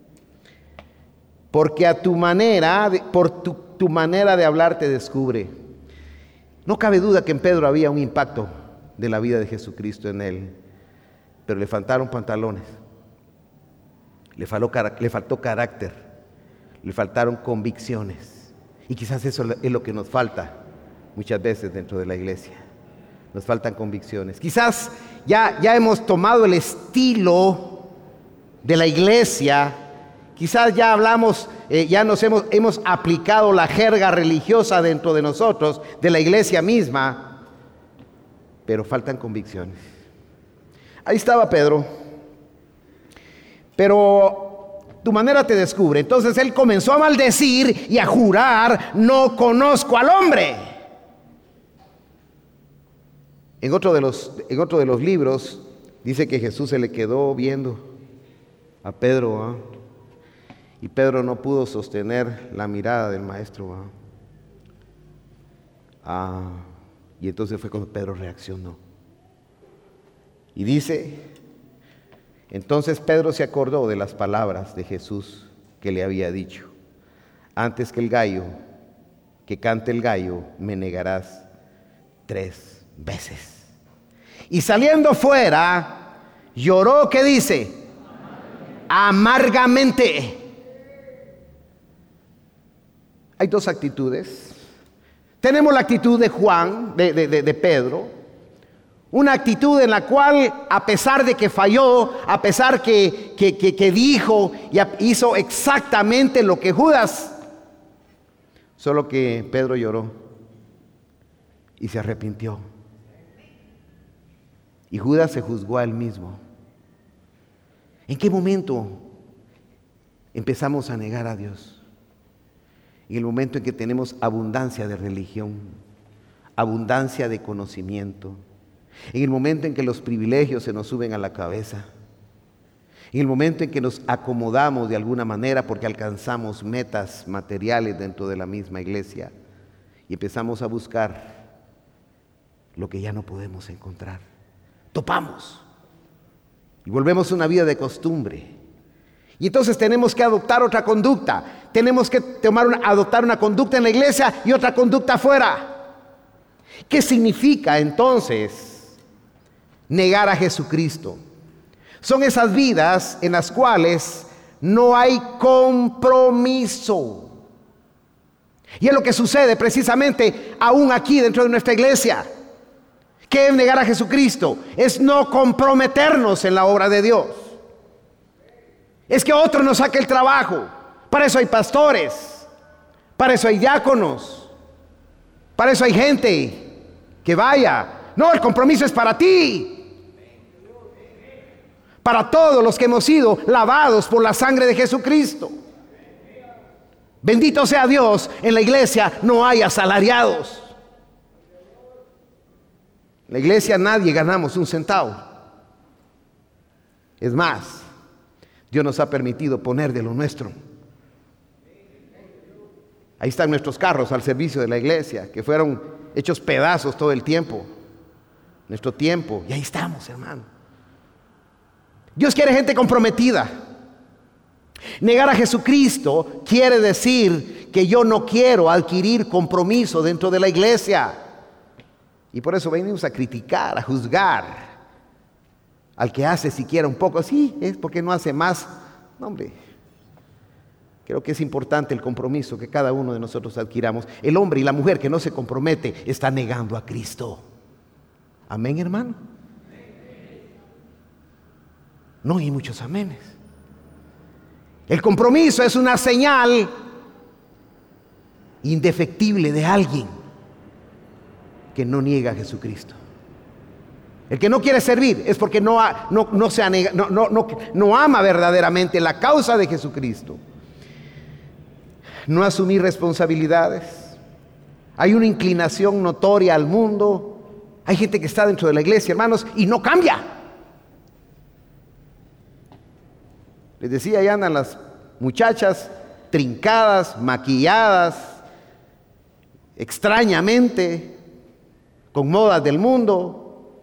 Porque a tu manera, de, por tu, tu manera de hablar te descubre. No cabe duda que en Pedro había un impacto de la vida de Jesucristo en él. Pero le faltaron pantalones. Le faltó, le faltó carácter. Le faltaron convicciones. Y quizás eso es lo que nos falta muchas veces dentro de la iglesia. Nos faltan convicciones. Quizás ya, ya hemos tomado el estilo de la iglesia. Quizás ya hablamos, eh, ya nos hemos, hemos aplicado la jerga religiosa dentro de nosotros, de la iglesia misma. Pero faltan convicciones. Ahí estaba Pedro. Pero tu manera te descubre. Entonces él comenzó a maldecir y a jurar, no conozco al hombre. En otro de los, en otro de los libros dice que Jesús se le quedó viendo a Pedro, ¿eh? Y Pedro no pudo sostener la mirada del maestro. ¿eh? Ah, y entonces fue cuando Pedro reaccionó. Y dice, entonces Pedro se acordó de las palabras de Jesús que le había dicho, antes que el gallo, que cante el gallo, me negarás tres veces. Y saliendo fuera, lloró, ¿qué dice? Amargamente. Hay dos actitudes. Tenemos la actitud de Juan, de, de, de, de Pedro, una actitud en la cual, a pesar de que falló, a pesar que, que, que, que dijo y hizo exactamente lo que Judas, solo que Pedro lloró y se arrepintió. Y Judas se juzgó a él mismo. ¿En qué momento empezamos a negar a Dios? En el momento en que tenemos abundancia de religión, abundancia de conocimiento, en el momento en que los privilegios se nos suben a la cabeza, en el momento en que nos acomodamos de alguna manera porque alcanzamos metas materiales dentro de la misma iglesia y empezamos a buscar lo que ya no podemos encontrar. Topamos y volvemos a una vida de costumbre. Y entonces tenemos que adoptar otra conducta. Tenemos que tomar una, adoptar una conducta en la iglesia y otra conducta afuera. ¿Qué significa entonces negar a Jesucristo? Son esas vidas en las cuales no hay compromiso. Y es lo que sucede precisamente aún aquí dentro de nuestra iglesia. ¿Qué es negar a Jesucristo? Es no comprometernos en la obra de Dios. Es que otro nos saque el trabajo. Para eso hay pastores, para eso hay diáconos, para eso hay gente que vaya. No, el compromiso es para ti. Para todos los que hemos sido lavados por la sangre de Jesucristo. Bendito sea Dios, en la iglesia no hay asalariados. En la iglesia nadie ganamos un centavo. Es más, Dios nos ha permitido poner de lo nuestro. Ahí están nuestros carros al servicio de la iglesia, que fueron hechos pedazos todo el tiempo. Nuestro tiempo. Y ahí estamos, hermano. Dios quiere gente comprometida. Negar a Jesucristo quiere decir que yo no quiero adquirir compromiso dentro de la iglesia. Y por eso venimos a criticar, a juzgar al que hace siquiera un poco. Sí, es porque no hace más. No, hombre. Creo que es importante el compromiso que cada uno de nosotros adquiramos. El hombre y la mujer que no se compromete está negando a Cristo. Amén, hermano. No hay muchos amenes. El compromiso es una señal indefectible de alguien que no niega a Jesucristo. El que no quiere servir es porque no, ha, no, no, se anega, no, no, no, no ama verdaderamente la causa de Jesucristo. No asumir responsabilidades. Hay una inclinación notoria al mundo. Hay gente que está dentro de la iglesia, hermanos, y no cambia. Les decía, ahí andan las muchachas trincadas, maquilladas, extrañamente, con modas del mundo.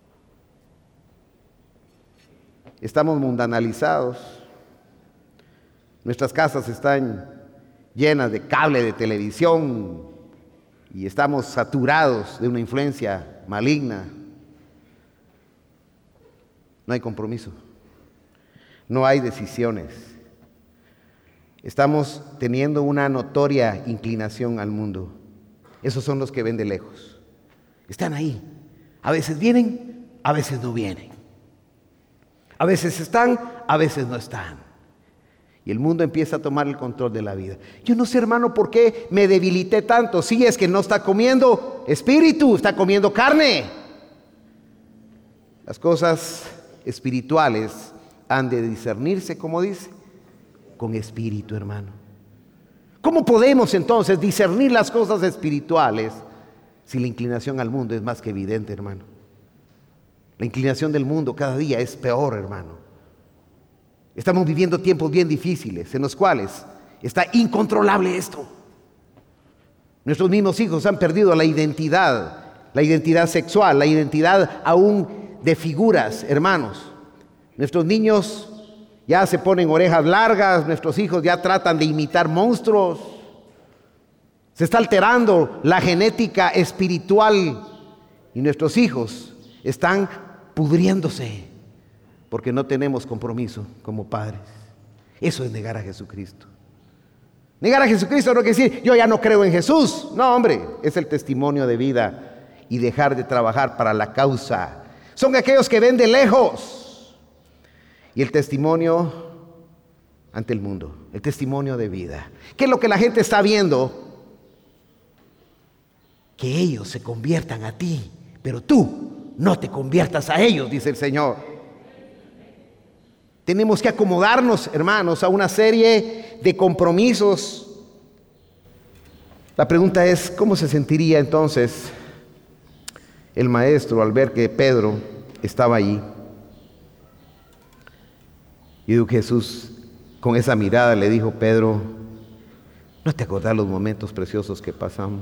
Estamos mundanalizados. Nuestras casas están llenas de cable de televisión y estamos saturados de una influencia maligna. No hay compromiso. No hay decisiones. Estamos teniendo una notoria inclinación al mundo. Esos son los que ven de lejos. Están ahí. A veces vienen, a veces no vienen. A veces están, a veces no están. Y el mundo empieza a tomar el control de la vida. Yo no sé, hermano, por qué me debilité tanto. Sí, es que no está comiendo espíritu, está comiendo carne. Las cosas espirituales han de discernirse, como dice, con espíritu, hermano. ¿Cómo podemos entonces discernir las cosas espirituales si la inclinación al mundo es más que evidente, hermano? La inclinación del mundo cada día es peor, hermano. Estamos viviendo tiempos bien difíciles en los cuales está incontrolable esto. Nuestros mismos hijos han perdido la identidad, la identidad sexual, la identidad aún de figuras, hermanos. Nuestros niños ya se ponen orejas largas, nuestros hijos ya tratan de imitar monstruos. Se está alterando la genética espiritual y nuestros hijos están pudriéndose porque no tenemos compromiso como padres. Eso es negar a Jesucristo. Negar a Jesucristo no quiere decir yo ya no creo en Jesús. No, hombre, es el testimonio de vida y dejar de trabajar para la causa. Son aquellos que ven de lejos. Y el testimonio ante el mundo, el testimonio de vida. ¿Qué es lo que la gente está viendo? Que ellos se conviertan a ti, pero tú no te conviertas a ellos, dice el Señor. Tenemos que acomodarnos, hermanos, a una serie de compromisos. La pregunta es, ¿cómo se sentiría entonces el maestro al ver que Pedro estaba allí? Y Jesús con esa mirada le dijo: Pedro, ¿no te acordás los momentos preciosos que pasamos?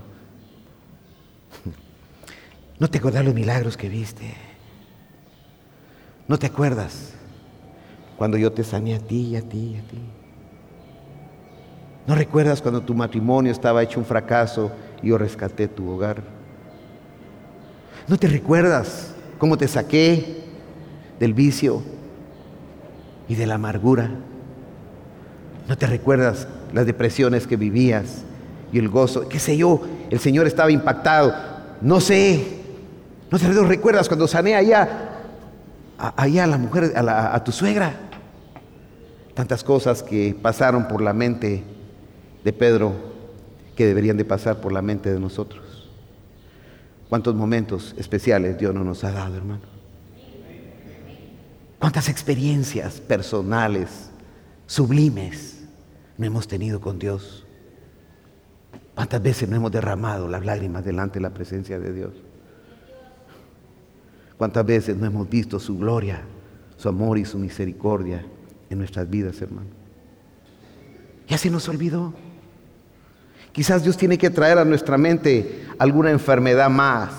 ¿No te acuerdas los milagros que viste? ¿No te acuerdas cuando yo te sané a ti y a ti y a ti? ¿No recuerdas cuando tu matrimonio estaba hecho un fracaso y yo rescaté tu hogar? ¿No te recuerdas cómo te saqué del vicio y de la amargura? ¿No te recuerdas las depresiones que vivías y el gozo? ¿Qué sé yo? El Señor estaba impactado. No sé. ¿No te recuerdas cuando sané allá, a, allá a la mujer, a, la, a tu suegra? Tantas cosas que pasaron por la mente de Pedro que deberían de pasar por la mente de nosotros. ¿Cuántos momentos especiales Dios no nos ha dado, hermano? ¿Cuántas experiencias personales, sublimes, no hemos tenido con Dios? ¿Cuántas veces no hemos derramado las lágrimas delante de la presencia de Dios? ¿Cuántas veces no hemos visto su gloria, su amor y su misericordia en nuestras vidas, hermano? Ya se nos olvidó. Quizás Dios tiene que traer a nuestra mente alguna enfermedad más.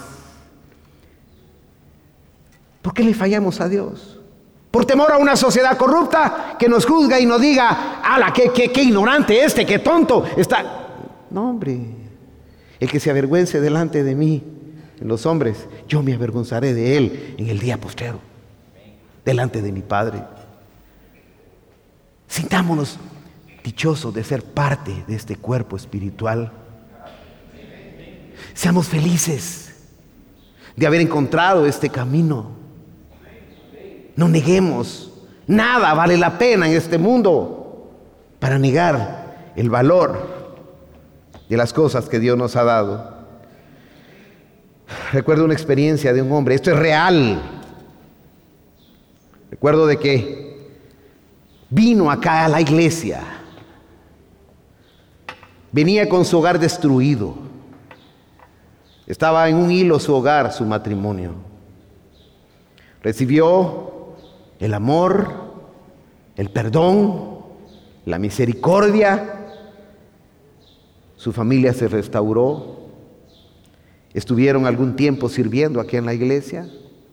¿Por qué le fallamos a Dios? Por temor a una sociedad corrupta que nos juzga y nos diga: ¡ala, qué, qué, qué ignorante este, qué tonto está! No, hombre, el que se avergüence delante de mí, en los hombres, yo me avergonzaré de él en el día postrero, delante de mi Padre. Sintámonos dichosos de ser parte de este cuerpo espiritual. Seamos felices de haber encontrado este camino. No neguemos. Nada vale la pena en este mundo para negar el valor de las cosas que Dios nos ha dado. Recuerdo una experiencia de un hombre, esto es real. Recuerdo de que vino acá a la iglesia, venía con su hogar destruido, estaba en un hilo su hogar, su matrimonio. Recibió el amor, el perdón, la misericordia. Su familia se restauró. Estuvieron algún tiempo sirviendo aquí en la iglesia.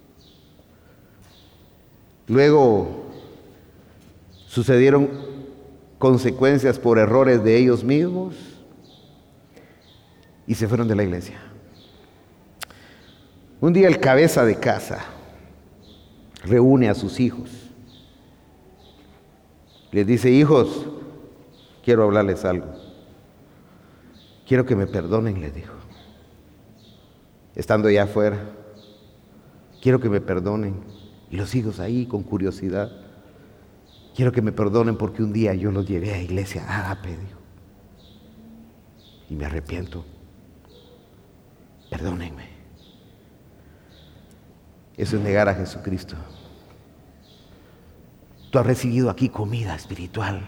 Luego sucedieron consecuencias por errores de ellos mismos y se fueron de la iglesia. Un día el cabeza de casa reúne a sus hijos. Les dice: hijos, quiero hablarles algo. Quiero que me perdonen, les dijo. Estando allá afuera, quiero que me perdonen. Y los hijos ahí con curiosidad: quiero que me perdonen porque un día yo los llevé a iglesia ágape, dijo, y me arrepiento. Perdónenme. Eso es negar a Jesucristo. Tú has recibido aquí comida espiritual.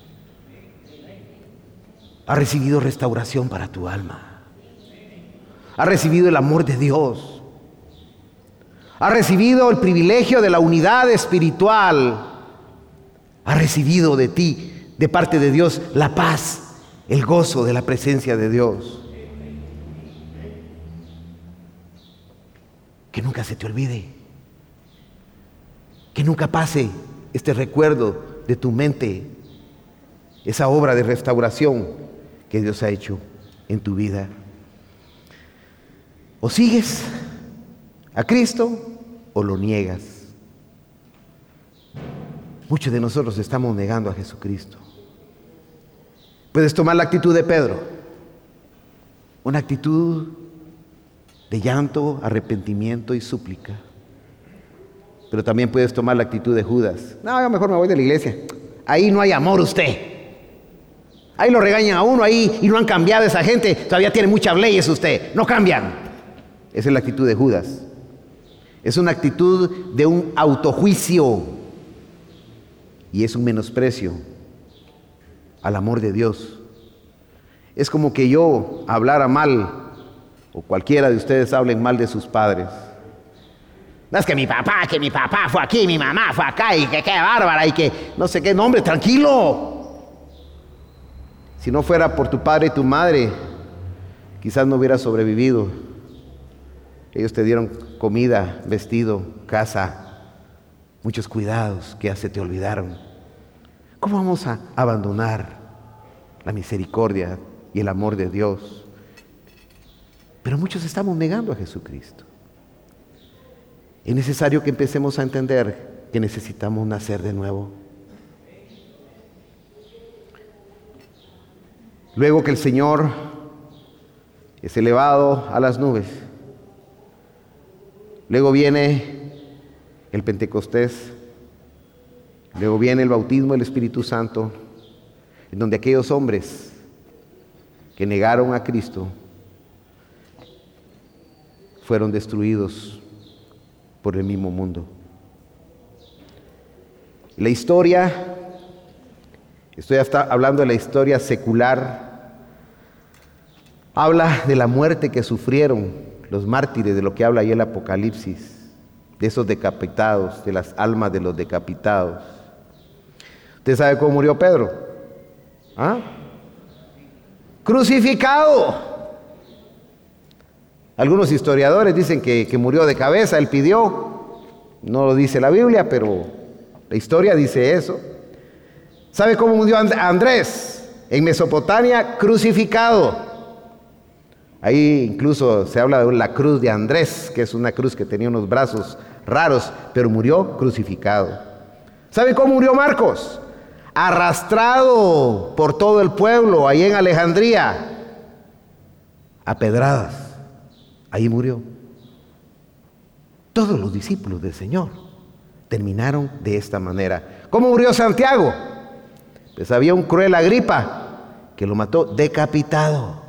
Has recibido restauración para tu alma. Has recibido el amor de Dios. Has recibido el privilegio de la unidad espiritual. Has recibido de ti, de parte de Dios, la paz, el gozo de la presencia de Dios. Que nunca se te olvide. Que nunca pase este recuerdo de tu mente, esa obra de restauración que Dios ha hecho en tu vida. O sigues a Cristo o lo niegas. Muchos de nosotros estamos negando a Jesucristo. Puedes tomar la actitud de Pedro, una actitud de llanto, arrepentimiento y súplica. Pero también puedes tomar la actitud de Judas. No, yo mejor me voy de la iglesia. Ahí no hay amor usted. Ahí lo regañan a uno ahí y no han cambiado esa gente. Todavía tiene muchas leyes usted. No cambian. Esa es la actitud de Judas. Es una actitud de un autojuicio. Y es un menosprecio al amor de Dios. Es como que yo hablara mal, o cualquiera de ustedes hablen mal de sus padres. No es que mi papá, que mi papá fue aquí, mi mamá fue acá, y que qué bárbara, y que no sé qué. No, hombre, tranquilo. Si no fuera por tu padre y tu madre, quizás no hubieras sobrevivido. Ellos te dieron comida, vestido, casa, muchos cuidados que ya se te olvidaron. ¿Cómo vamos a abandonar la misericordia y el amor de Dios? Pero muchos estamos negando a Jesucristo. Es necesario que empecemos a entender que necesitamos nacer de nuevo. Luego que el Señor es elevado a las nubes, luego viene el Pentecostés, luego viene el bautismo del Espíritu Santo, en donde aquellos hombres que negaron a Cristo fueron destruidos por el mismo mundo. La historia, estoy hasta hablando de la historia secular, habla de la muerte que sufrieron los mártires, de lo que habla ahí el Apocalipsis, de esos decapitados, de las almas de los decapitados. ¿Usted sabe cómo murió Pedro? ¿Ah? Crucificado. Algunos historiadores dicen que, que murió de cabeza, él pidió. No lo dice la Biblia, pero la historia dice eso. ¿Sabe cómo murió Andrés? En Mesopotamia, crucificado. Ahí incluso se habla de la cruz de Andrés, que es una cruz que tenía unos brazos raros, pero murió crucificado. ¿Sabe cómo murió Marcos? Arrastrado por todo el pueblo, ahí en Alejandría, a pedradas. Ahí murió. Todos los discípulos del Señor terminaron de esta manera. ¿Cómo murió Santiago? Pues había un cruel Agripa que lo mató decapitado.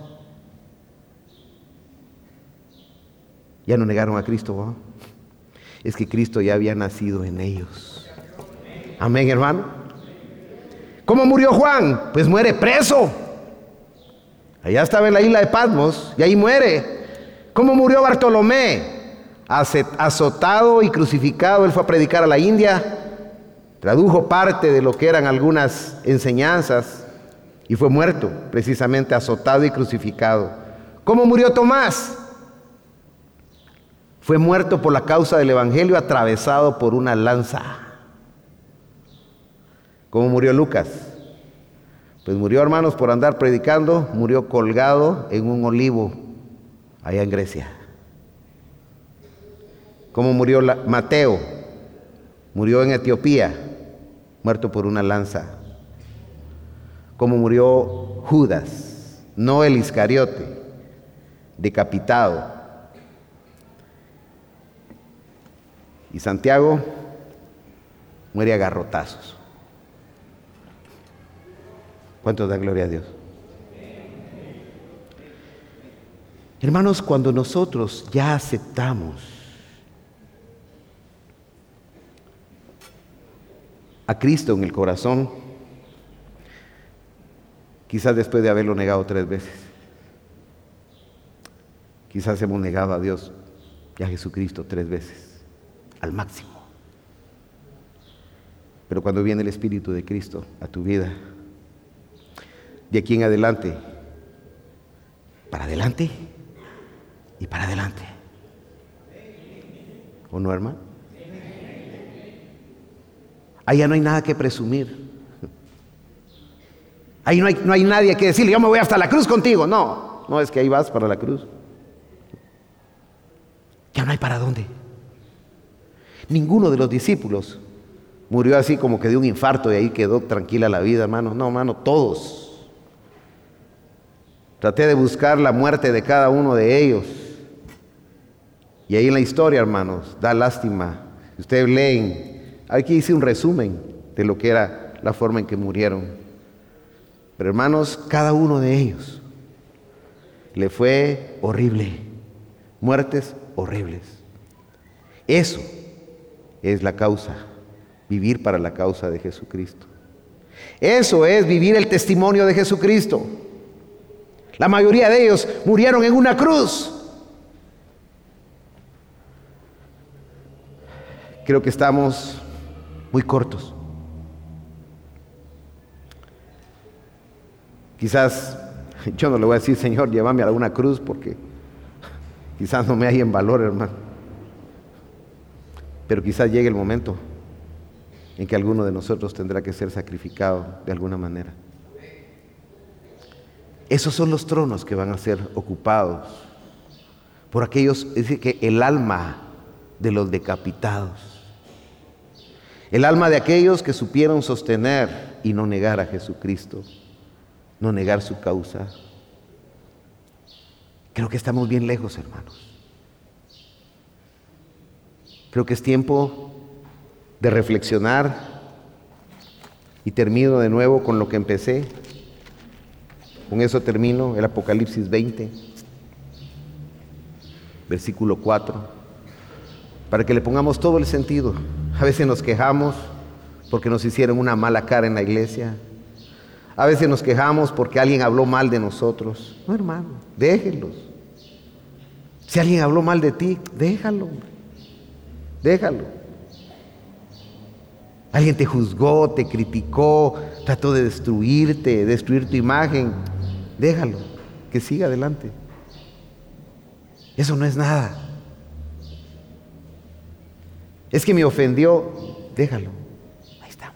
Ya no negaron a Cristo, ¿no? Es que Cristo ya había nacido en ellos. Amén, hermano. ¿Cómo murió Juan? Pues muere preso. Allá estaba en la isla de Patmos y ahí muere. ¿Cómo murió Bartolomé? Azotado y crucificado. Él fue a predicar a la India, tradujo parte de lo que eran algunas enseñanzas y fue muerto, precisamente azotado y crucificado. ¿Cómo murió Tomás? Fue muerto por la causa del Evangelio, atravesado por una lanza. ¿Cómo murió Lucas? Pues murió, hermanos, por andar predicando, murió colgado en un olivo allá en Grecia. ¿Cómo murió la, Mateo? Murió en Etiopía, muerto por una lanza. ¿Cómo murió Judas? No el Iscariote, decapitado. Y Santiago muere a garrotazos. ¿Cuántos dan gloria a Dios? Hermanos, cuando nosotros ya aceptamos a Cristo en el corazón, quizás después de haberlo negado tres veces, quizás hemos negado a Dios y a Jesucristo tres veces, al máximo. Pero cuando viene el Espíritu de Cristo a tu vida, de aquí en adelante, para adelante y para adelante. ¿O no, hermano? Ahí ya no hay nada que presumir. Ahí no hay, no hay nadie que decirle, yo me voy hasta la cruz contigo. No. no, es que ahí vas para la cruz. Ya no hay para dónde. Ninguno de los discípulos murió así como que de un infarto y ahí quedó tranquila la vida, hermano. No, hermano, todos. Traté de buscar la muerte de cada uno de ellos. Y ahí en la historia, hermanos, da lástima. Si ustedes leen, aquí hice un resumen de lo que era la forma en que murieron. Pero hermanos, cada uno de ellos le fue horrible. Muertes horribles. Eso es la causa, vivir para la causa de Jesucristo. Eso es vivir el testimonio de Jesucristo. La mayoría de ellos murieron en una cruz. Creo que estamos muy cortos. Quizás yo no le voy a decir, Señor, llévame a alguna cruz, porque quizás no me hay en valor, hermano. Pero quizás llegue el momento en que alguno de nosotros tendrá que ser sacrificado de alguna manera. Esos son los tronos que van a ser ocupados por aquellos, es decir, que el alma de los decapitados, el alma de aquellos que supieron sostener y no negar a Jesucristo, no negar su causa. Creo que estamos bien lejos, hermanos. Creo que es tiempo de reflexionar, y termino de nuevo con lo que empecé. Con eso termino, el Apocalipsis veinte, versículo cuatro, para que le pongamos todo el sentido. A veces nos quejamos porque nos hicieron una mala cara en la iglesia. A veces nos quejamos porque alguien habló mal de nosotros. No, hermano, déjenlos. Si alguien habló mal de ti, déjalo. Déjalo. Alguien te juzgó, te criticó, trató de destruirte, destruir tu imagen. Déjalo, que siga adelante. Eso no es nada. Es que me ofendió, déjalo. Ahí estamos.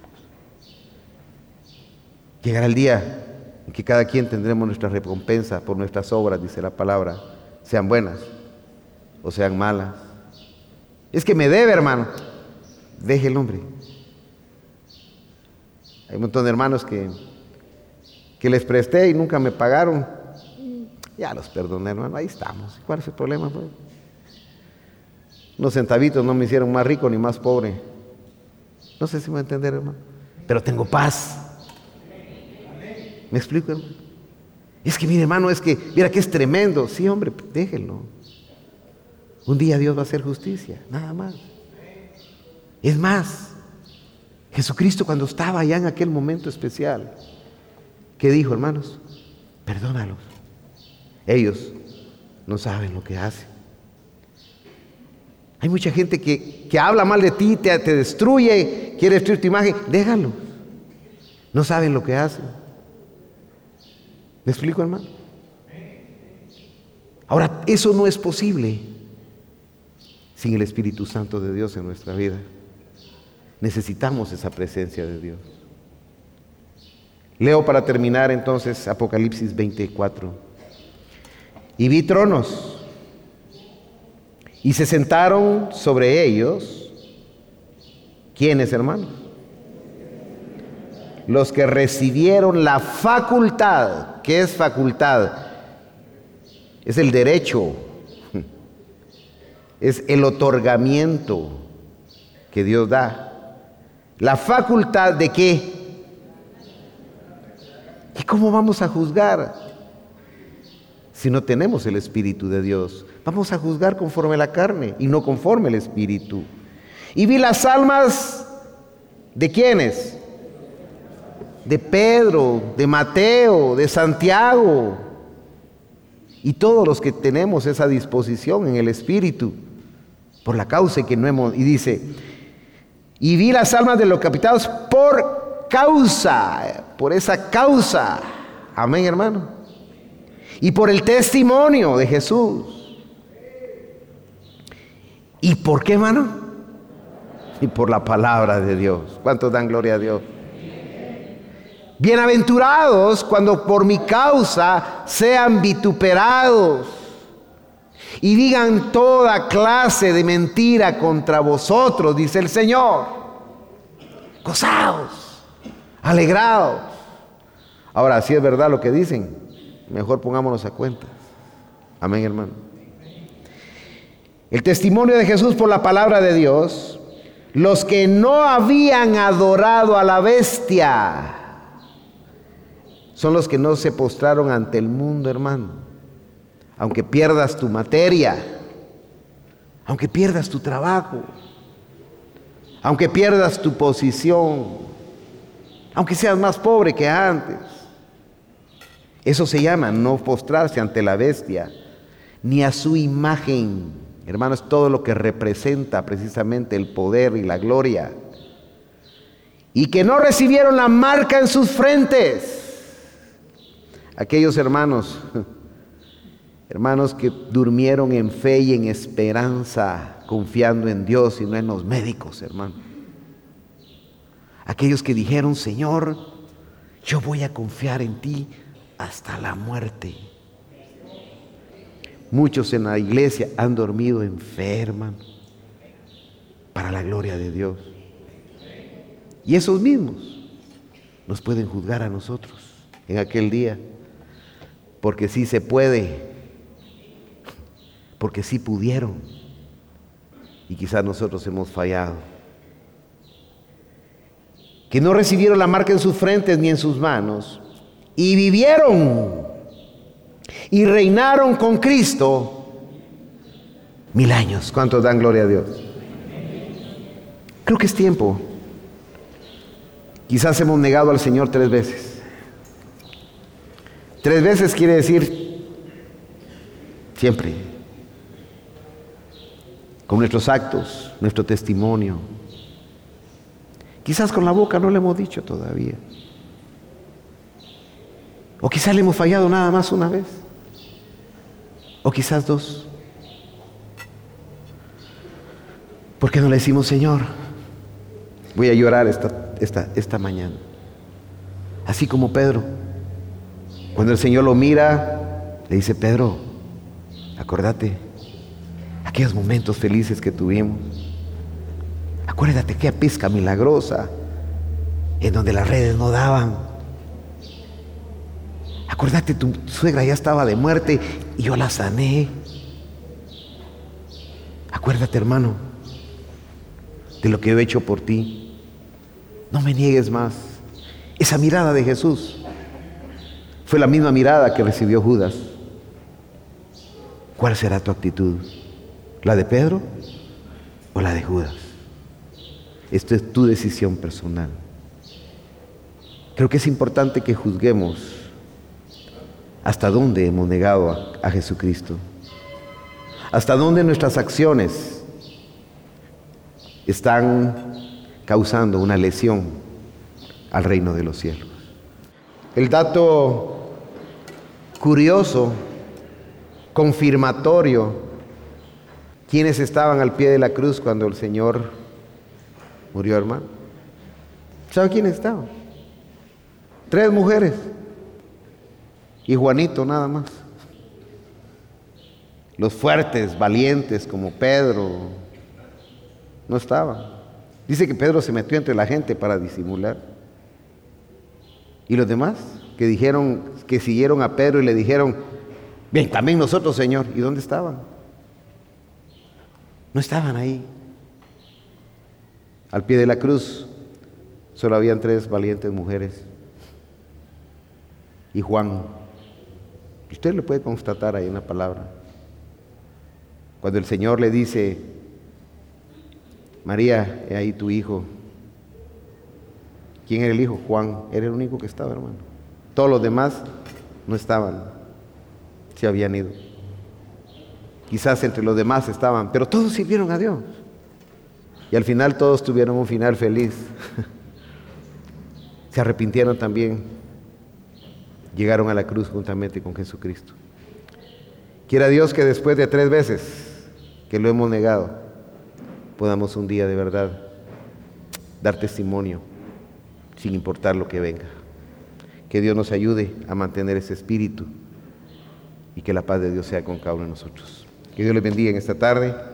Llegará el día en que cada quien tendremos nuestra recompensa por nuestras obras, dice la palabra, sean buenas o sean malas. Es que me debe, hermano. Deje el hombre. Hay un montón de hermanos que, que les presté y nunca me pagaron. Ya los perdoné, hermano. Ahí estamos. ¿Cuál es el problema, pues? Unos centavitos no me hicieron más rico ni más pobre. No sé si me va a entender, hermano. Pero tengo paz. ¿Me explico, hermano? Es que, mire, hermano, es que, mira que es tremendo. Sí, hombre, déjenlo. Un día Dios va a hacer justicia, nada más. Es más, Jesucristo, cuando estaba allá en aquel momento especial, ¿qué dijo, hermanos? Perdónalos. Ellos no saben lo que hacen. Hay mucha gente que, que habla mal de ti, te, te destruye, quiere destruir tu imagen. Déjalo. No saben lo que hacen. ¿Me explico, hermano? Ahora, eso no es posible sin el Espíritu Santo de Dios en nuestra vida. Necesitamos esa presencia de Dios. Leo para terminar entonces Apocalipsis veinticuatro. Y vi tronos, y se sentaron sobre ellos. ¿Quiénes, hermanos? Los que recibieron la facultad. ¿Qué es facultad? Es el derecho. Es el otorgamiento que Dios da. La facultad de qué. ¿Y cómo vamos a juzgar si no tenemos el Espíritu de Dios? Vamos a juzgar conforme la carne y no conforme el Espíritu. Y vi las almas de ¿quiénes? De Pedro, de Mateo, de Santiago y todos los que tenemos esa disposición en el Espíritu por la causa que no hemos. Y dice, y vi las almas de los decapitados por causa, por esa causa, amén, hermano, y por el testimonio de Jesús. ¿Y por qué, hermano? Y por la palabra de Dios. ¿Cuántos dan gloria a Dios? Bienaventurados cuando por mi causa sean vituperados y digan toda clase de mentira contra vosotros, dice el Señor. Gozaos, alegraos. Ahora, si es verdad lo que dicen, mejor pongámonos a cuenta. Amén, hermano. El testimonio de Jesús por la palabra de Dios: los que no habían adorado a la bestia son los que no se postraron ante el mundo, hermano. Aunque pierdas tu materia, aunque pierdas tu trabajo, aunque pierdas tu posición, aunque seas más pobre que antes, eso se llama no postrarse ante la bestia, ni a su imagen. Hermano, es todo lo que representa precisamente el poder y la gloria. Y que no recibieron la marca en sus frentes. Aquellos hermanos, hermanos que durmieron en fe y en esperanza, confiando en Dios y no en los médicos, hermano. Aquellos que dijeron: Señor, yo voy a confiar en ti hasta la muerte. Muchos en la iglesia han dormido en fe, hermano, para la gloria de Dios. Y esos mismos nos pueden juzgar a nosotros en aquel día, porque sí se puede, porque sí pudieron, y quizás nosotros hemos fallado. Que no recibieron la marca en sus frentes ni en sus manos, y vivieron y reinaron con Cristo mil años. ¿Cuántos dan gloria a Dios? Creo que es tiempo. Quizás hemos negado al Señor tres veces. Tres veces quiere decir siempre. Con nuestros actos, nuestro testimonio. Quizás con la boca no le hemos dicho todavía. O quizás le hemos fallado nada más una vez. O quizás dos. ¿Por qué no le decimos: Señor, voy a llorar esta, esta, esta mañana? Así como Pedro. Cuando el Señor lo mira, le dice: Pedro, acordate aquellos momentos felices que tuvimos. Acuérdate aquella pesca milagrosa en donde las redes no daban. Acuérdate, tu suegra ya estaba de muerte y yo la sané. Acuérdate, hermano, de lo que he hecho por ti. No me niegues más. Esa mirada de Jesús fue la misma mirada que recibió Judas. ¿Cuál será tu actitud? ¿La de Pedro o la de Judas? Esto es tu decisión personal. Creo que es importante que juzguemos hasta dónde hemos negado a, a Jesucristo. Hasta dónde nuestras acciones están causando una lesión al reino de los cielos. El dato curioso, confirmatorio: ¿quiénes estaban al pie de la cruz cuando el Señor murió, hermano? ¿Sabe quiénes estaban? Tres mujeres y Juanito nada más. Los fuertes, valientes como Pedro no estaban. Dice que Pedro se metió entre la gente para disimular. ¿Y los demás? Que dijeron, que siguieron a Pedro y le dijeron: bien, también nosotros, Señor. ¿Y dónde estaban? No estaban ahí. Al pie de la cruz solo habían tres valientes mujeres y Juan. Y usted le puede constatar ahí en la palabra. Cuando el Señor le dice: María, he ahí tu hijo. ¿Quién era el hijo? Juan. Era el único que estaba, hermano. Todos los demás no estaban. Se habían ido. Quizás entre los demás estaban, pero todos sirvieron a Dios. Y al final todos tuvieron un final feliz. Se arrepintieron también. Llegaron a la cruz juntamente con Jesucristo. Quiera Dios que después de tres veces que lo hemos negado, podamos un día de verdad dar testimonio sin importar lo que venga. Que Dios nos ayude a mantener ese espíritu y que la paz de Dios sea con cada uno de nosotros. Que Dios les bendiga en esta tarde.